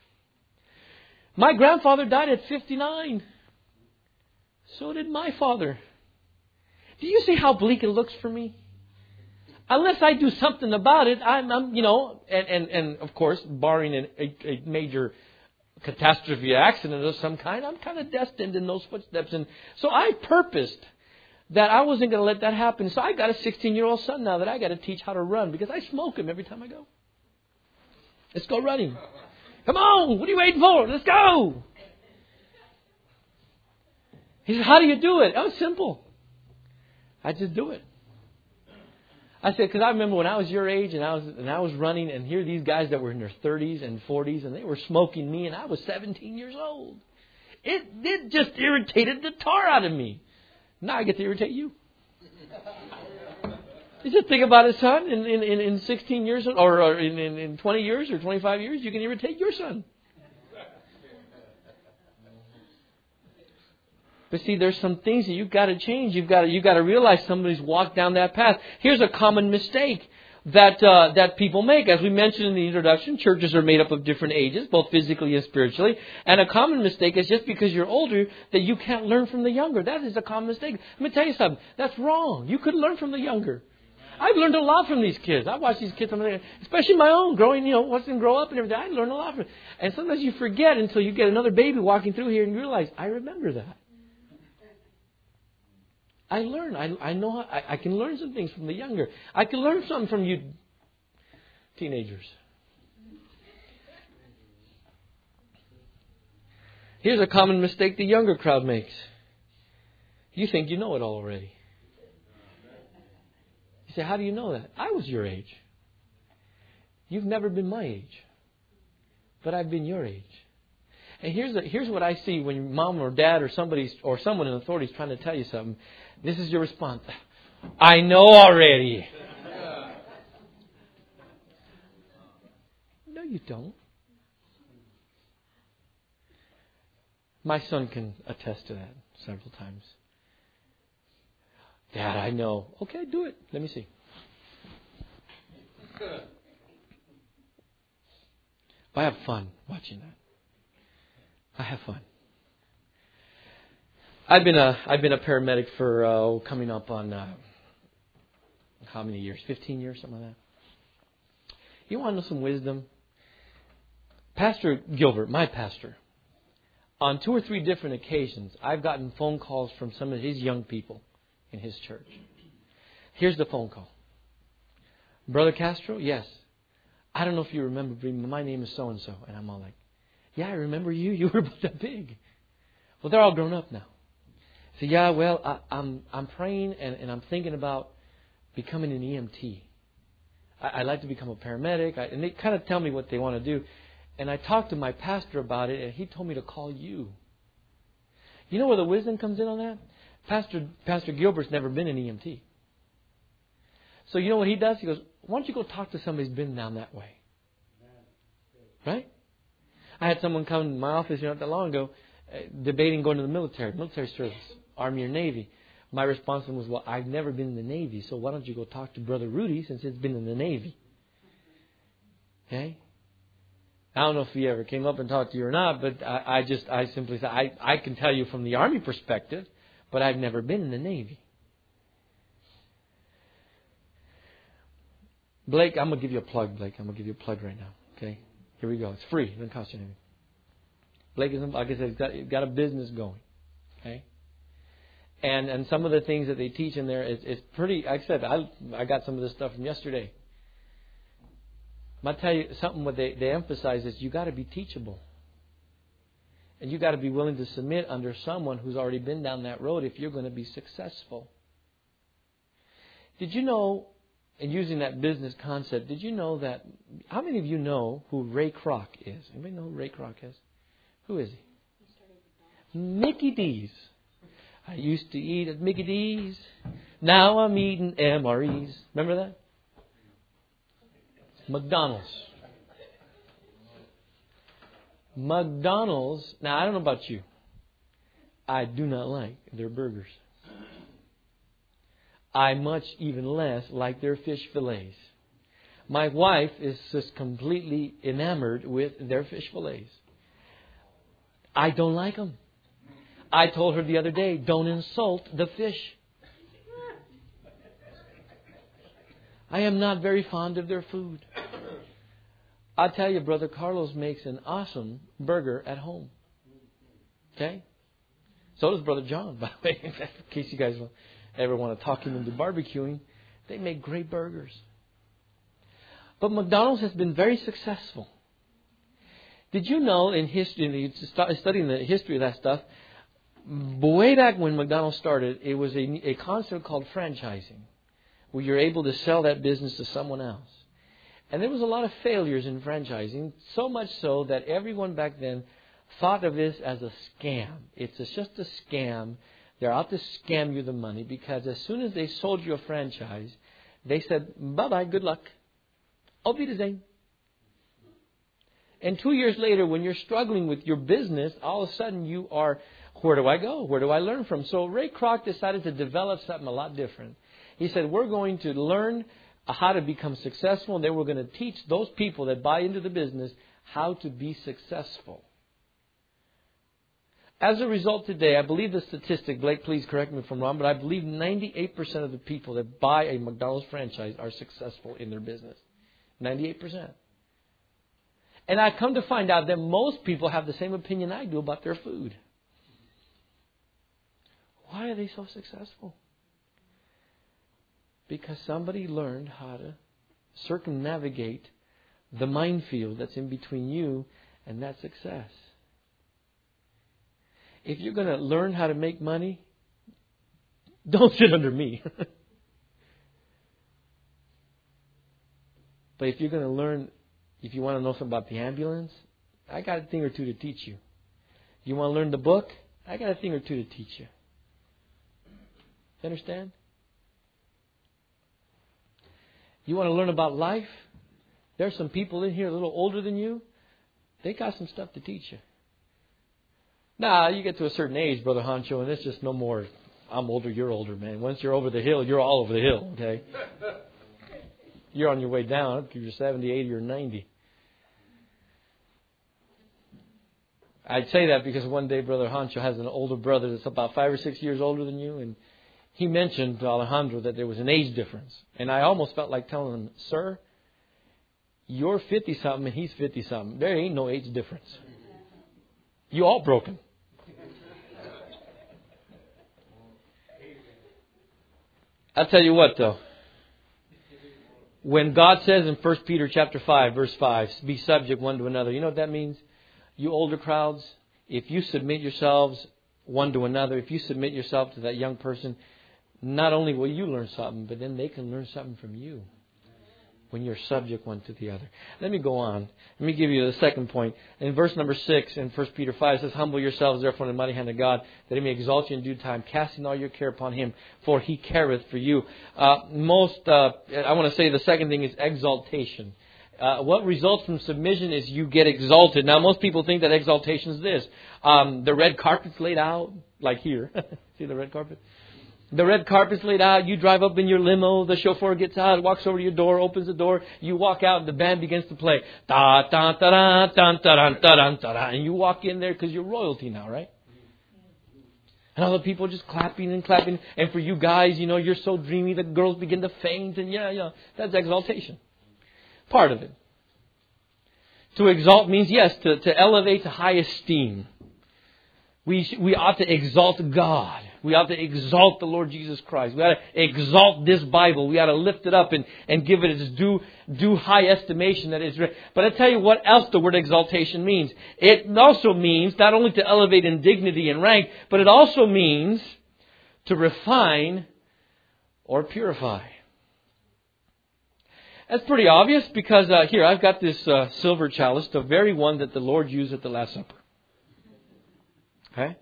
My grandfather died at fifty-nine. So did my father. Do you see how bleak it looks for me? Unless I do something about it, I'm, I'm you know, and, and, and of course, barring an, a, a major catastrophe accident of some kind, I'm kind of destined in those footsteps. And so I purposed that I wasn't going to let that happen. So I got a sixteen-year-old son now that I got to teach how to run because I smoke him every time I go. Let's go running. Come on, what are you waiting for? Let's go. He said, how do you do it? Oh, it's simple. I just do it. I said, because I remember when I was your age and I was and I was running, and here are these guys that were in their thirties and forties, and they were smoking me, and I was seventeen years old. It, it just irritated the tar out of me. Now I get to irritate you. You just think about it, son. In, in, in sixteen years, or, or in, in, in twenty years or twenty-five years, you can irritate your son. But see, there's some things that you've got to change. You've got to, you've got to realize somebody's walked down that path. Here's a common mistake that uh, that people make. As we mentioned in the introduction, churches are made up of different ages, both physically and spiritually. And a common mistake is just because you're older that you can't learn from the younger. That is a common mistake. Let me tell you something. That's wrong. You could learn from the younger. I've learned a lot from these kids. I watch these kids, especially my own, growing, you know, watching them grow up and everything. I learned a lot from it. And sometimes you forget until you get another baby walking through here and you realize, I remember that. I learn. I, I know. I, I can learn some things from the younger. I can learn something from you teenagers. Here's a common mistake the younger crowd makes. You think you know it all already. You say, how do you know that? I was your age. You've never been my age. But I've been your age. And here's, a, here's what I see when your mom or dad or somebody or someone in authority is trying to tell you something. This is your response. I know already. No, you don't. My son can attest to that several times. Dad, I know. Okay, do it. Let me see. I have fun watching that. I have fun. I've been a I've been a paramedic for uh, coming up on uh, how many years? Fifteen years, something like that. You want to know some wisdom? Pastor Gilbert, my pastor, on two or three different occasions, I've gotten phone calls from some of his young people in his church. Here's the phone call. Brother Castro, yes. I don't know if you remember, but my name is so and so, and I'm all like, yeah, I remember you. You were about that big. Well, they're all grown up now. So yeah, well, I, I'm I'm praying and, and I'm thinking about becoming an E M T. I, I'd like to become a paramedic. I, and they kind of tell me what they want to do. And I talked to my pastor about it, and he told me to call you. You know where the wisdom comes in on that? Pastor Pastor Gilbert's never been an E M T. So you know what he does? He goes, why don't you go talk to somebody who's been down that way? Right? I had someone come to my office not that long ago uh, debating going to the military, military service, Army or Navy. My response was, well, I've never been in the Navy, so why don't you go talk to Brother Rudy since he's been in the Navy? Okay? I don't know if he ever came up and talked to you or not, but I, I just, I simply said, I, I can tell you from the Army perspective, but I've never been in the Navy. Blake, I'm going to give you a plug, Blake. I'm going to give you a plug right now. Okay? Here we go. It's free. It doesn't cost you anything. Blake is, like I said, he's got, he's got a business going. Okay? And and some of the things that they teach in there is, is pretty, like I said, I, I got some of this stuff from yesterday. I'll tell you something what they, they emphasize is you got to be teachable. And you got to be willing to submit under someone who's already been down that road if you're going to be successful. Did you know and using that business concept, did you know that, how many of you know who Ray Kroc is? Anybody know who Ray Kroc is? Who is he? Mickey D's. I used to eat at Mickey D's. Now I'm eating M R Es. Remember that? McDonald's. McDonald's. Now, I don't know about you. I do not like their burgers. I much even less like their fish fillets. My wife is just completely enamored with their fish fillets. I don't like them. I told her the other day, don't insult the fish. I am not very fond of their food. I'll tell you, Brother Carlos makes an awesome burger at home. Okay? So does Brother John, by the way, in case you guys ever want to talk him into barbecuing. They make great burgers. But McDonald's has been very successful. Did you know in history, studying the history of that stuff, way back when McDonald's started, it was a, a concept called franchising, where you're able to sell that business to someone else. And there was a lot of failures in franchising, so much so that everyone back then thought of this as a scam. It's just a scam. They're out to scam you the money, because as soon as they sold you a franchise, they said, bye-bye, good luck. Auf Wiedersehen. And two years later, when you're struggling with your business, all of a sudden you are, where do I go? Where do I learn from? So Ray Kroc decided to develop something a lot different. He said, we're going to learn how to become successful, and then we're going to teach those people that buy into the business how to be successful. As a result today, I believe the statistic, Blake, please correct me if I'm wrong, but I believe ninety-eight percent of the people that buy a McDonald's franchise are successful in their business. ninety-eight percent. And I've come to find out that most people have the same opinion I do about their food. Why are they so successful? Because somebody learned how to circumnavigate the minefield that's in between you and that success. If you're going to learn how to make money, don't sit under me. But if you're going to learn, if you want to know something about the ambulance, I got a thing or two to teach you. You want to learn the book? I got a thing or two to teach you. You understand? You want to learn about life? There's some people in here a little older than you. They got some stuff to teach you. Nah, you get to a certain age, Brother Honcho, and it's just no more, I'm older, you're older, man. Once you're over the hill, you're all over the hill, okay? You're on your way down. If you're seventy, eighty, or ninety. I'd say that because one day Brother Honcho has an older brother that's about five or six years older than you, and he mentioned to Alejandro that there was an age difference. And I almost felt like telling him, sir, you're fifty-something and he's fifty-something. There ain't no age difference. You all broken. I'll tell you what, though. When God says in First Peter chapter five, verse five, be subject one to another, you know what that means? You older crowds, if you submit yourselves one to another, if you submit yourself to that young person, not only will you learn something, but then they can learn something from you when you're subject one to the other. Let me go on. Let me give you the second point. In verse number six in First Peter five, it says, humble yourselves therefore in the mighty hand of God, that He may exalt you in due time, casting all your care upon Him, for He careth for you. Uh, most, uh, I want to say the second thing is exaltation. Uh, what results from submission is you get exalted. Now, most people think that exaltation is this. Um, the red carpet's laid out, like here. See the red carpet? The red carpet's laid out. You drive up in your limo. The chauffeur gets out, walks over to your door, opens the door. You walk out, and the band begins to play. Da da da da da da da da da. And you walk in there because you're royalty now, right? And all the people just clapping and clapping. And for you guys, you know, you're so dreamy. The girls begin to faint, and yeah, yeah, that's exaltation. Part of it. To exalt means yes, to, to elevate to high esteem. We we ought to exalt God. We ought to exalt the Lord Jesus Christ. We ought to exalt this Bible. We ought to lift it up and, and give it its due, due high estimation that is. But I tell you what else the word exaltation means. It also means not only to elevate in dignity and rank, but it also means to refine or purify. That's pretty obvious because uh, here, I've got this uh, silver chalice, the very one that the Lord used at the Last Supper. Okay?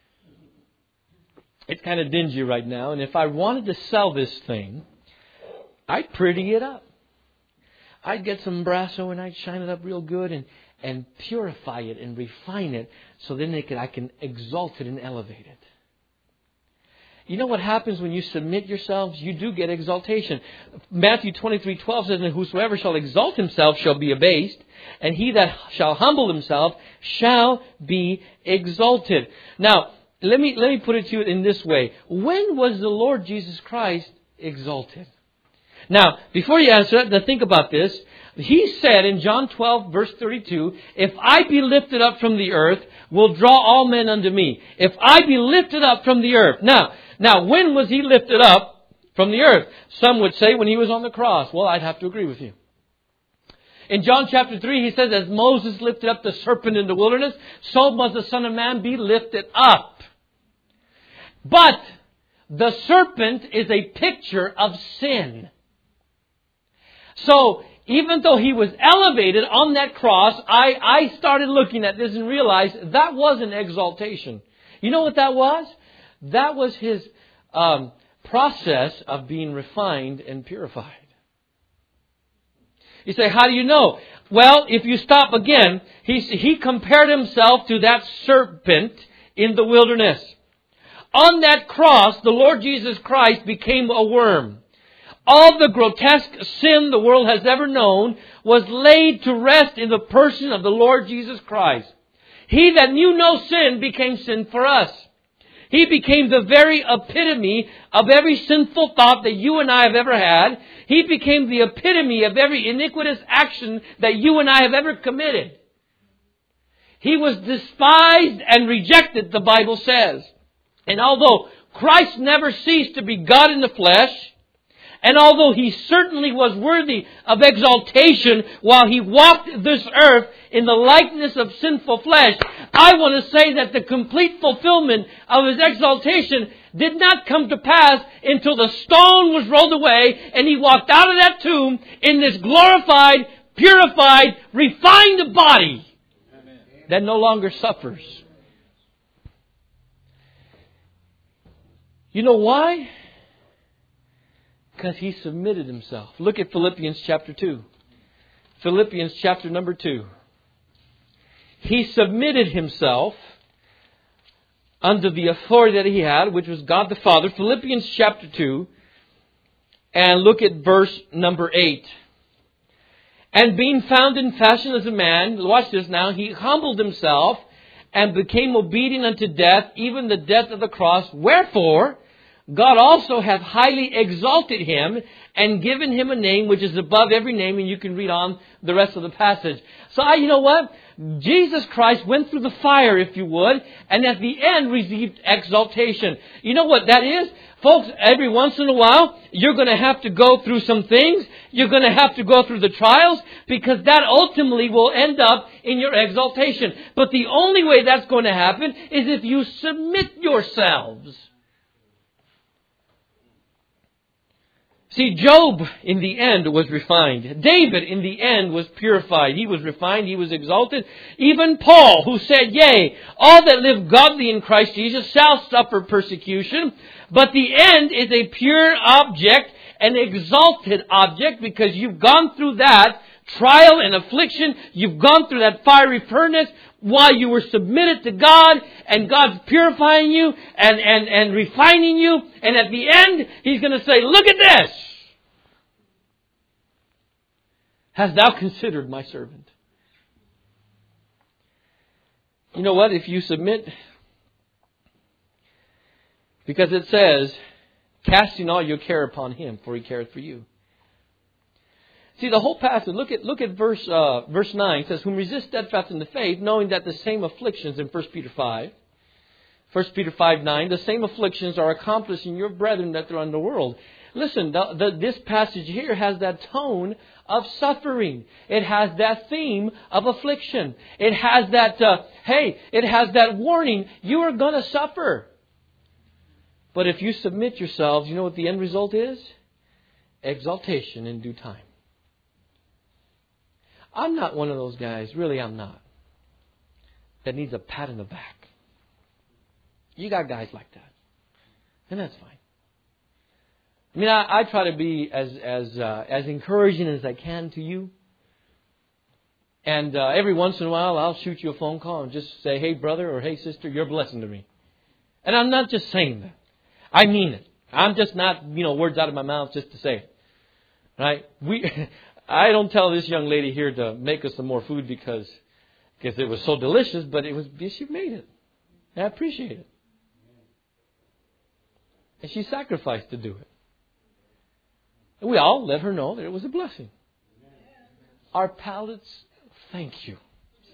It's kind of dingy right now, and if I wanted to sell this thing, I'd pretty it up. I'd get some brasso and I'd shine it up real good and, and purify it and refine it so then they could, I can exalt it and elevate it. You know what happens when you submit yourselves? You do get exaltation. Matthew twenty-three twelve says, "And whosoever shall exalt himself shall be abased, and he that shall humble himself shall be exalted." Now, let me let me put it to you in this way. When was the Lord Jesus Christ exalted? Now, before you answer that, now think about this. He said in John twelve, verse thirty-two, "If I be lifted up from the earth, will draw all men unto me." If I be lifted up from the earth. Now, now, when was He lifted up from the earth? Some would say when He was on the cross. Well, I'd have to agree with you. In John chapter three, He says, "As Moses lifted up the serpent in the wilderness, so must the Son of Man be lifted up." But the serpent is a picture of sin. So, even though He was elevated on that cross, I, I started looking at this and realized that was an exaltation. You know what that was? That was His um, process of being refined and purified. You say, how do you know? Well, if you stop again, he, he compared Himself to that serpent in the wilderness. On that cross, the Lord Jesus Christ became a worm. All the grotesque sin the world has ever known was laid to rest in the person of the Lord Jesus Christ. He that knew no sin became sin for us. He became the very epitome of every sinful thought that you and I have ever had. He became the epitome of every iniquitous action that you and I have ever committed. He was despised and rejected, the Bible says. And although Christ never ceased to be God in the flesh, and although He certainly was worthy of exaltation while He walked this earth in the likeness of sinful flesh, I want to say that the complete fulfillment of His exaltation did not come to pass until the stone was rolled away and He walked out of that tomb in this glorified, purified, refined body that no longer suffers. You know why? Because He submitted Himself. Look at Philippians chapter two. Philippians chapter number two. He submitted Himself under the authority that He had, which was God the Father. Philippians chapter two. And look at verse number eight. "And being found in fashion as a man," watch this now, "He humbled Himself and became obedient unto death, even the death of the cross. Wherefore God also hath highly exalted Him and given Him a name which is above every name." And you can read on the rest of the passage. So I, you know what? Jesus Christ went through the fire, if you would, and at the end received exaltation. You know what that is? Folks, every once in a while, you're going to have to go through some things. You're going to have to go through the trials, because that ultimately will end up in your exaltation. But the only way that's going to happen is if you submit yourselves. See, Job in the end was refined. David in the end was purified. He was refined. He was exalted. Even Paul, who said, "Yea, all that live godly in Christ Jesus shall suffer persecution." But the end is a pure object, an exalted object, because you've gone through that trial and affliction. You've gone through that fiery furnace while you were submitted to God, and God's purifying you and, and, and refining you. And at the end, He's going to say, "Look at this. Hast thou considered my servant?" You know what? If you submit, because it says, "Casting all your care upon Him, for He careth for you." See, the whole passage, look at look at verse uh, verse nine. It says, "Whom resist steadfast in the faith, knowing that the same afflictions," in First Peter five. First Peter five nine, "the same afflictions are accomplished in your brethren that are in the world." Listen, the, the, this passage here has that tone of suffering. It has that theme of affliction. It has that, uh, hey, it has that warning. You are going to suffer. But if you submit yourselves, you know what the end result is? Exaltation in due time. I'm not one of those guys, really I'm not, that needs a pat in the back. You got guys like that. And that's fine. I mean, I, I try to be as as uh, as encouraging as I can to you. And uh, every once in a while, I'll shoot you a phone call and just say, hey, brother, or hey, sister, you're a blessing to me. And I'm not just saying that. I mean it. I'm just not, you know, words out of my mouth just to say it. Right? We, I don't tell this young lady here to make us some more food because, because it was so delicious, but it was, she made it. And I appreciate it. And she sacrificed to do it. And we all let her know that it was a blessing. Our palates, thank you.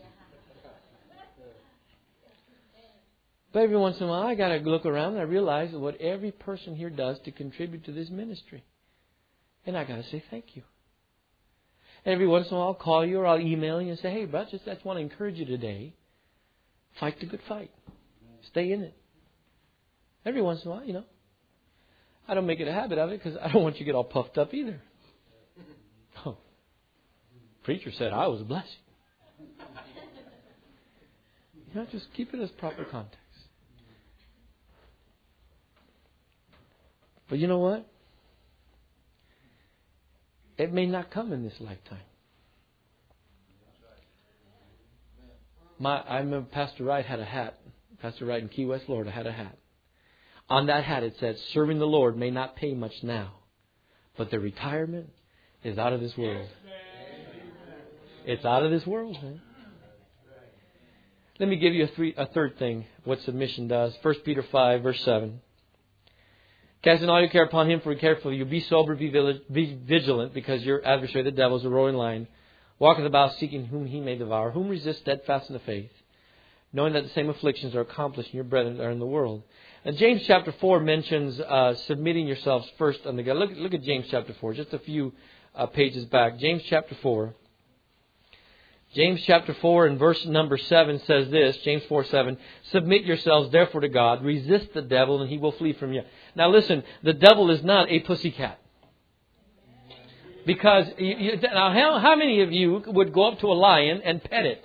But every once in a while, I got to look around and I realize what every person here does to contribute to this ministry. And I got to say thank you. And every once in a while, I'll call you or I'll email you and say, hey, bro, just I just want to encourage you today. Fight the good fight. Stay in it. Every once in a while, you know. I don't make it a habit of it because I don't want you to get all puffed up either. Oh. Preacher said I was a blessing. You know, just keep it as proper context. But you know what? It may not come in this lifetime. My, I remember Pastor Wright had a hat. Pastor Wright in Key West, Florida had a hat. On that hat it said, serving the Lord may not pay much now, but the retirement is out of this world. It's out of this world, man. Let me give you a, three, a third thing, what submission does. First Peter five, verse seven. Casting all your care upon Him, for He cares for you. Be sober, be vigilant, because your adversary, the devil, is a roaring lion, walketh about seeking whom He may devour. Whom resist steadfast in the faith, knowing that the same afflictions are accomplished in your brethren that are in the world. And James chapter four mentions uh, submitting yourselves first unto God. Look, look at James chapter four, just a few uh, pages back. James chapter four. James chapter four and verse number seven says this, James four seven, submit yourselves therefore to God, resist the devil and he will flee from you. Now listen, the devil is not a pussycat. Because, you, you, now how, how many of you would go up to a lion and pet it?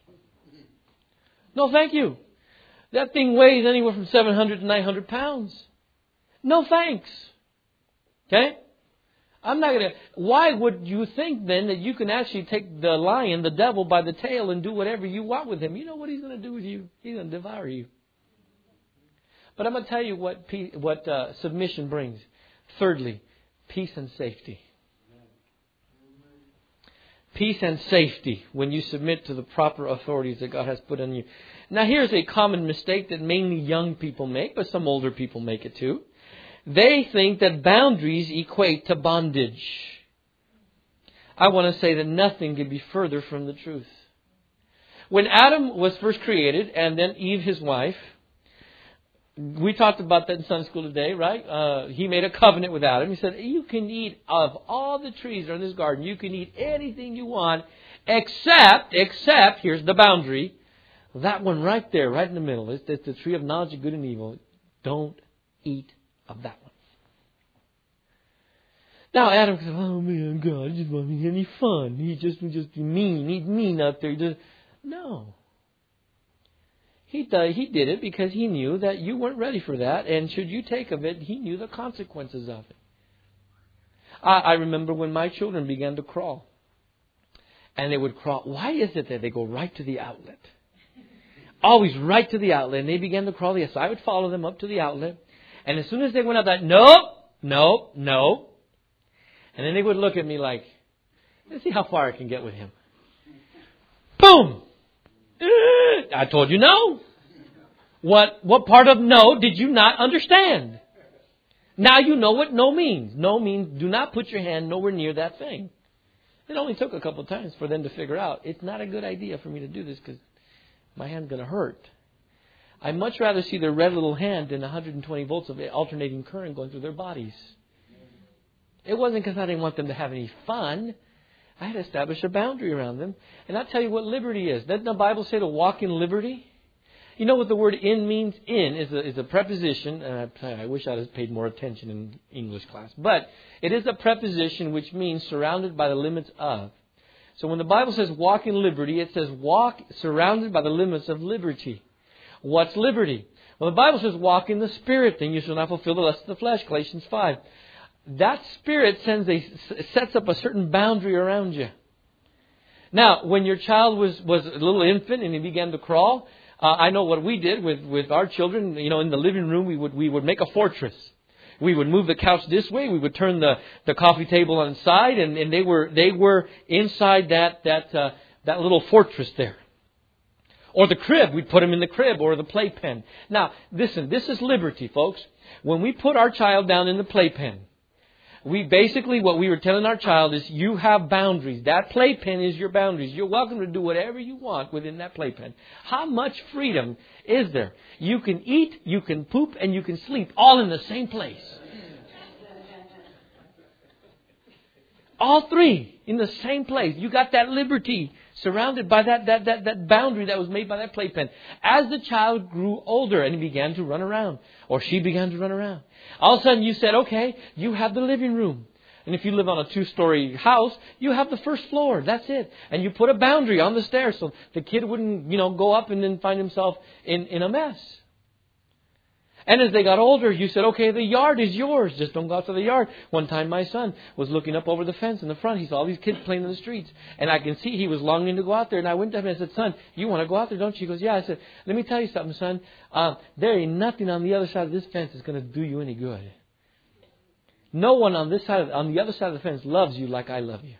No, thank you. That thing weighs anywhere from seven hundred to nine hundred pounds. No thanks. Okay? I'm not going to... Why would you think then that you can actually take the lion, the devil, by the tail and do whatever you want with him? You know what he's going to do with you? He's going to devour you. But I'm going to tell you what, what uh, submission brings. Thirdly, peace and safety. Peace and safety when you submit to the proper authorities that God has put on you. Now here's a common mistake that mainly young people make, but some older people make it too. They think that boundaries equate to bondage. I want to say that nothing could be further from the truth. When Adam was first created, and then Eve, his wife, we talked about that in Sunday school today, right? Uh, he made a covenant with Adam. He said, you can eat of all the trees that are in this garden. You can eat anything you want, except, except, here's the boundary, that one right there, right in the middle. It's, it's the tree of knowledge of good and evil. Don't eat of that one. Now Adam says, oh man, God, I just want me any fun. He just just be mean. He's mean out there. Just... No. He did, he did it because he knew that you weren't ready for that. And should you take of it, he knew the consequences of it. I, I remember when my children began to crawl. And they would crawl. Why is it that they go right to the outlet? Always right to the outlet. And they began to crawl. Yes, I would follow them up to the outlet. And as soon as they went up that, nope, nope, nope. And then they would look at me like, let's see how far I can get with him. Boom! I told you no. What, what part of no did you not understand? Now you know what no means. No means do not put your hand nowhere near that thing. It only took a couple of times for them to figure out it's not a good idea for me to do this because my hand's going to hurt. I'd much rather see their red little hand than one hundred twenty volts of alternating current going through their bodies. It wasn't because I didn't want them to have any fun. I had to establish a boundary around them. And I'll tell you what liberty is. Doesn't the Bible say to walk in liberty? You know what the word in means? In is a, is a preposition. And I, I wish I had paid more attention in English class. But it is a preposition which means surrounded by the limits of. So when the Bible says walk in liberty, it says walk surrounded by the limits of liberty. What's liberty? Well, the Bible says walk in the Spirit, then you shall not fulfill the lust of the flesh, Galatians five. That Spirit sends a, sets up a certain boundary around you. Now, when your child was, was a little infant and he began to crawl, uh, I know what we did with, with our children. You know, in the living room, we would we would make a fortress. We would move the couch this way. We would turn the, the coffee table on its side, and, and they were they were inside that that uh, that little fortress there. Or the crib, we'd put them in the crib or the playpen. Now, listen, this is liberty, folks. When we put our child down in the playpen, we basically, what we were telling our child is, you have boundaries. That playpen is your boundaries. You're welcome to do whatever you want within that playpen. How much freedom is there? You can eat, you can poop, and you can sleep all in the same place. All three in the same place. You got that liberty surrounded by that, that, that, that boundary that was made by that playpen. As the child grew older and he began to run around, or she began to run around, all of a sudden you said, okay, you have the living room. And if you live on a two-story house, you have the first floor. That's it. And you put a boundary on the stairs so the kid wouldn't, you know, go up and then find himself in, in a mess. And as they got older, you said, okay, the yard is yours. Just don't go out to the yard. One time my son was looking up over the fence in the front. He saw all these kids playing in the streets. And I can see he was longing to go out there. And I went to him and I said, son, you want to go out there, don't you? He goes, yeah. I said, let me tell you something, son. Uh, there ain't nothing on the other side of this fence that's going to do you any good. No one on this side, on the other side of the fence loves you like I love you.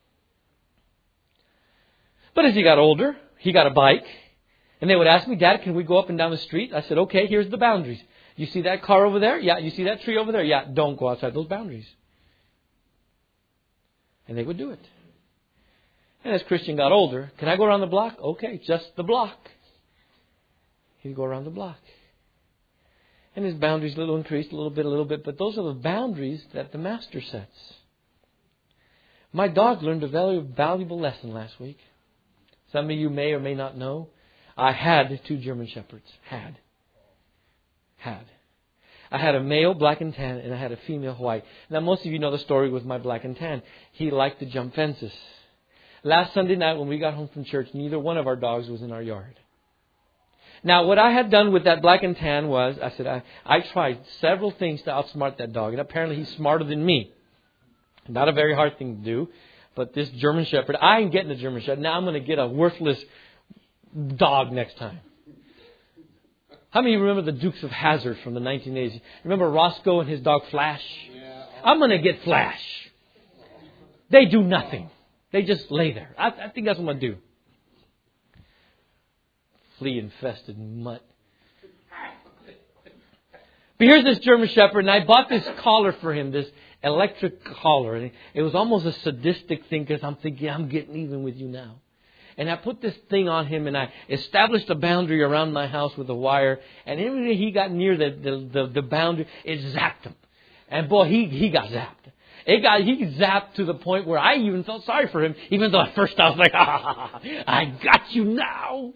But as he got older, he got a bike. And they would ask me, Dad, can we go up and down the street? I said, okay, here's the boundaries. You see that car over there? Yeah. You see that tree over there? Yeah. Don't go outside those boundaries. And they would do it. And as Christian got older, can I go around the block? Okay, just the block. He'd go around the block. And his boundaries a little increased, a little bit, a little bit. But those are the boundaries that the Master sets. My dog learned a very valuable lesson last week. Some of you may or may not know. I had two German Shepherds. Had. Had. I had a male black and tan and I had a female white. Now most of you know the story with my black and tan. He liked to jump fences. Last Sunday night when we got home from church, neither one of our dogs was in our yard. Now what I had done with that black and tan was, I said, I, I tried several things to outsmart that dog. And apparently he's smarter than me. Not a very hard thing to do. But this German Shepherd, I ain't getting a German Shepherd. Now I'm going to get a worthless dog next time. How many of you remember the Dukes of Hazzard from the nineteen eighties? Remember Roscoe and his dog Flash? Yeah. I'm going to get Flash. They do nothing. They just lay there. I, I think that's what I'm going to do. Flea-infested mutt. But here's this German Shepherd, and I bought this collar for him, this electric collar. And it was almost a sadistic thing because I'm thinking, I'm getting even with you now. And I put this thing on him and I established a boundary around my house with a wire. And every he got near the, the, the, the boundary, it zapped him. And boy, he, he got zapped. It got, he zapped to the point where I even felt sorry for him. Even though at first I was like, ah, I got you now.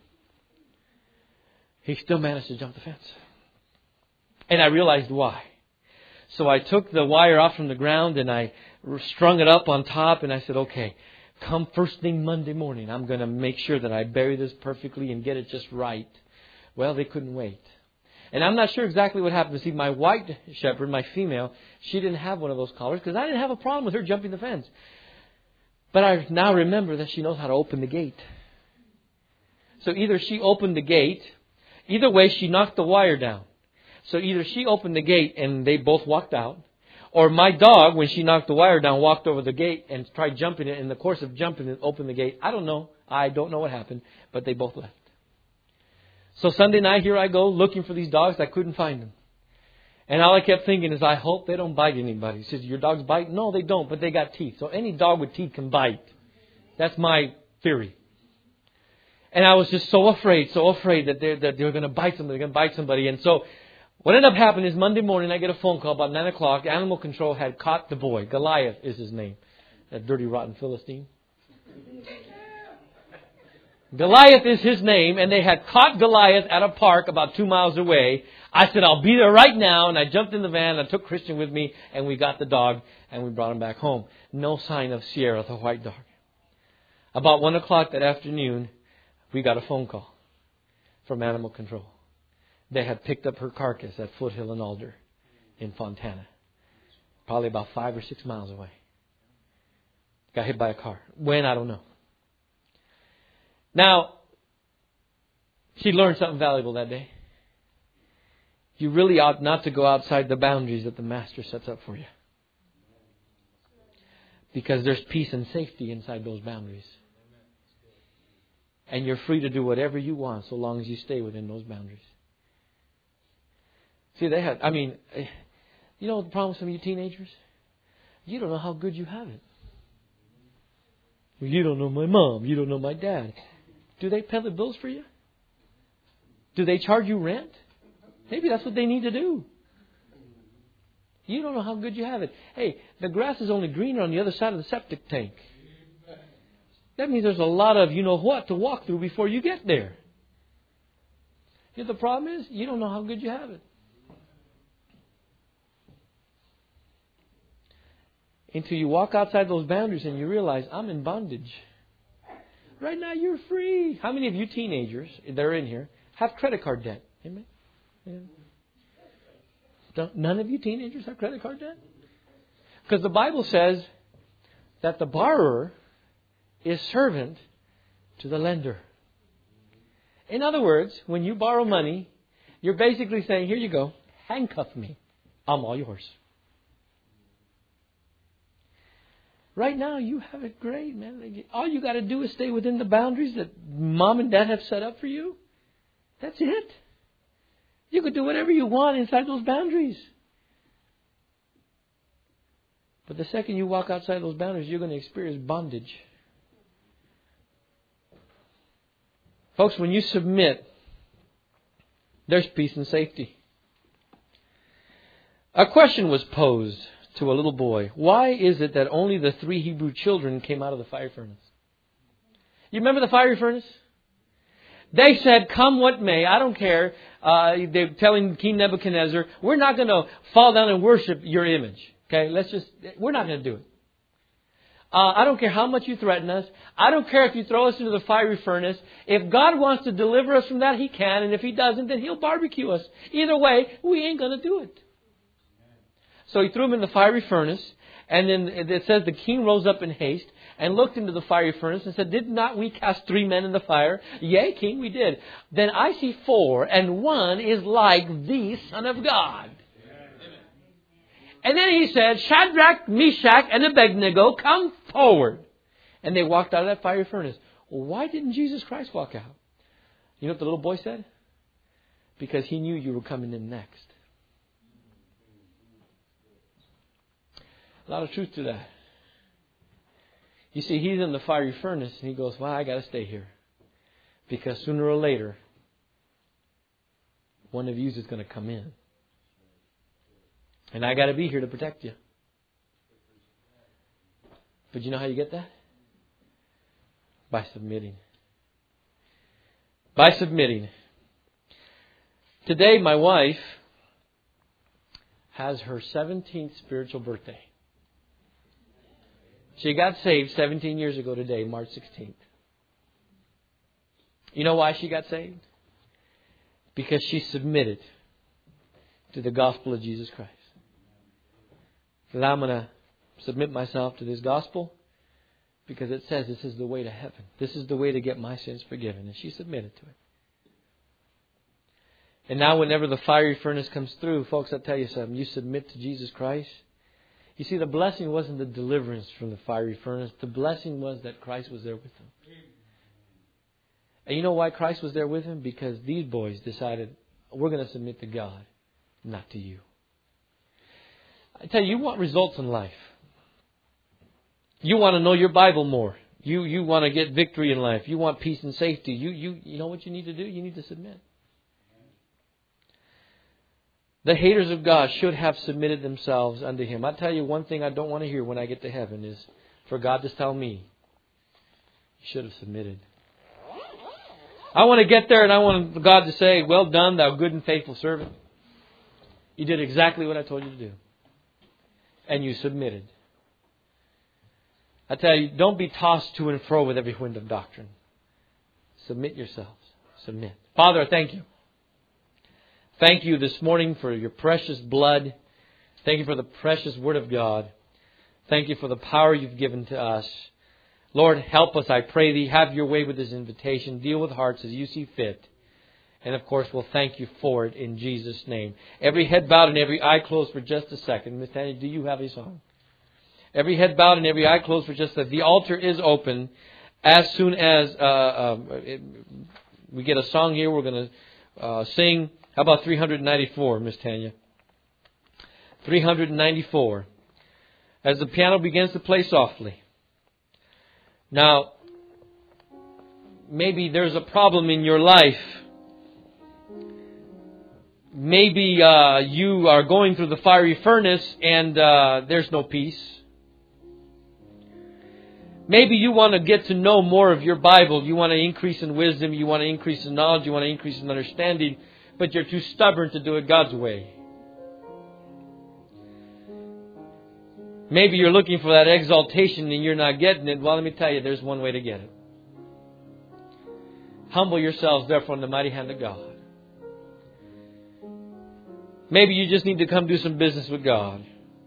He still managed to jump the fence. And I realized why. So I took the wire off from the ground and I strung it up on top and I said, okay, come first thing Monday morning, I'm going to make sure that I bury this perfectly and get it just right. Well, they couldn't wait. And I'm not sure exactly what happened. See, my white shepherd, my female, she didn't have one of those collars because I didn't have a problem with her jumping the fence. But I now remember that she knows how to open the gate. So either she opened the gate, either way she knocked the wire down. So either she opened the gate and they both walked out, or my dog, when she knocked the wire down, walked over the gate and tried jumping it. In the course of jumping it, opened the gate. I don't know. I don't know what happened, but they both left. So Sunday night, here I go looking for these dogs. I couldn't find them. And all I kept thinking is, I hope they don't bite anybody. He says, your dogs bite? No, they don't, but they got teeth. So any dog with teeth can bite. That's my theory. And I was just so afraid, so afraid that they're, that they're going to bite somebody, they're going to bite somebody. And so what ended up happening is Monday morning, I get a phone call about nine o'clock. Animal control had caught the boy. Goliath is his name. That dirty, rotten Philistine. Goliath is his name, and they had caught Goliath at a park about two miles away. I said, I'll be there right now. And I jumped in the van. I took Christian with me, and we got the dog, and we brought him back home. No sign of Sierra, the white dog. About one o'clock that afternoon, we got a phone call from Animal Control. They had picked up her carcass at Foothill and Alder in Fontana. Probably about five or six miles away. Got hit by a car. When? I don't know. Now, she learned something valuable that day. You really ought not to go outside the boundaries that the Master sets up for you. Because there's peace and safety inside those boundaries. And you're free to do whatever you want so long as you stay within those boundaries. See, they had, I mean, you know the problem with some of you teenagers? You don't know how good you have it. Well, you don't know my mom. You don't know my dad. Do they pay the bills for you? Do they charge you rent? Maybe that's what they need to do. You don't know how good you have it. Hey, the grass is only greener on the other side of the septic tank. That means there's a lot of you know what to walk through before you get there. You know, the problem is you don't know how good you have it. Until you walk outside those boundaries and you realize I'm in bondage. Right now you're free. How many of you teenagers that are in here have credit card debt? Amen? Amen. Don't, none of you teenagers have credit card debt? Because the Bible says that the borrower is servant to the lender. In other words, when you borrow money, you're basically saying, here you go, handcuff me. I'm all yours. Right now, you have it great, man. All you got to do is stay within the boundaries that mom and dad have set up for you. That's it. You could do whatever you want inside those boundaries. But the second you walk outside those boundaries, you're going to experience bondage. Folks, when you submit, there's peace and safety. A question was posed to a little boy. Why is it that only the three Hebrew children came out of the fire furnace? You remember the fiery furnace? They said, come what may, I don't care. Uh, they're telling King Nebuchadnezzar, we're not going to fall down and worship your image. Okay, let's just, we're not going to do it. Uh, I don't care how much you threaten us. I don't care if you throw us into the fiery furnace. If God wants to deliver us from that, He can. And if He doesn't, then He'll barbecue us. Either way, we ain't going to do it. So He threw them in the fiery furnace. And then it says the king rose up in haste and looked into the fiery furnace and said, did not we cast three men in the fire? Yea, king, we did. Then I see four, and one is like the Son of God. And then he said, Shadrach, Meshach, and Abednego, come forward. And they walked out of that fiery furnace. Well, why didn't Jesus Christ walk out? You know what the little boy said? Because he knew you were coming in next. A lot of truth to that. You see, he's in the fiery furnace and he goes, well, I got to stay here. Because sooner or later, one of you is going to come in. And I got to be here to protect you. But you know how you get that? By submitting. By submitting. Today, my wife has her seventeenth spiritual birthday. She got saved seventeen years ago today, March sixteenth. You know why she got saved? Because she submitted to the gospel of Jesus Christ. That I'm going to submit myself to this gospel because it says this is the way to heaven. This is the way to get my sins forgiven. And she submitted to it. And now whenever the fiery furnace comes through, folks, I'll tell you something. You submit to Jesus Christ. You see, the blessing wasn't the deliverance from the fiery furnace. The blessing was that Christ was there with him. And you know why Christ was there with him? Because these boys decided, we're going to submit to God, not to you. I tell you, you want results in life. You want to know your Bible more. You you want to get victory in life. You want peace and safety. You you you know what you need to do? You need to submit. The haters of God should have submitted themselves unto Him. I tell you, one thing I don't want to hear when I get to heaven is for God to tell me, you should have submitted. I want to get there and I want God to say, well done, thou good and faithful servant. You did exactly what I told you to do. And you submitted. I tell you, don't be tossed to and fro with every wind of doctrine. Submit yourselves. Submit. Father, I thank you. Thank you this morning for your precious blood. Thank you for the precious Word of God. Thank you for the power you've given to us. Lord, help us, I pray Thee. Have your way with this invitation. Deal with hearts as you see fit. And of course, we'll thank you for it in Jesus' name. Every head bowed and every eye closed for just a second. Miss Tanya, do you have a song? Every head bowed and every eye closed for just a second. The altar is open. As soon as uh, um, it, we get a song here, we're going to uh, sing. How about three ninety-four, Miss Tanya? three ninety-four. As the piano begins to play softly. Now, maybe there's a problem in your life. Maybe uh, you are going through the fiery furnace and uh, there's no peace. Maybe you want to get to know more of your Bible. You want to increase in wisdom. You want to increase in knowledge. You want to increase in understanding. But you're too stubborn to do it God's way. Maybe you're looking for that exaltation and you're not getting it. Well, let me tell you, there's one way to get it. Humble yourselves, therefore, in the mighty hand of God. Maybe you just need to come do some business with God.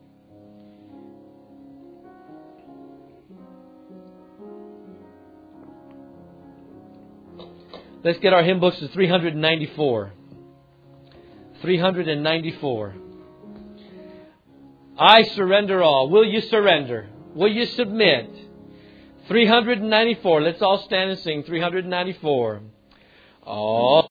Let's get our hymn books to three ninety-four. three ninety-four. I surrender all. Will you surrender? Will you submit? three ninety-four. Let's all stand and sing three ninety-four. Oh.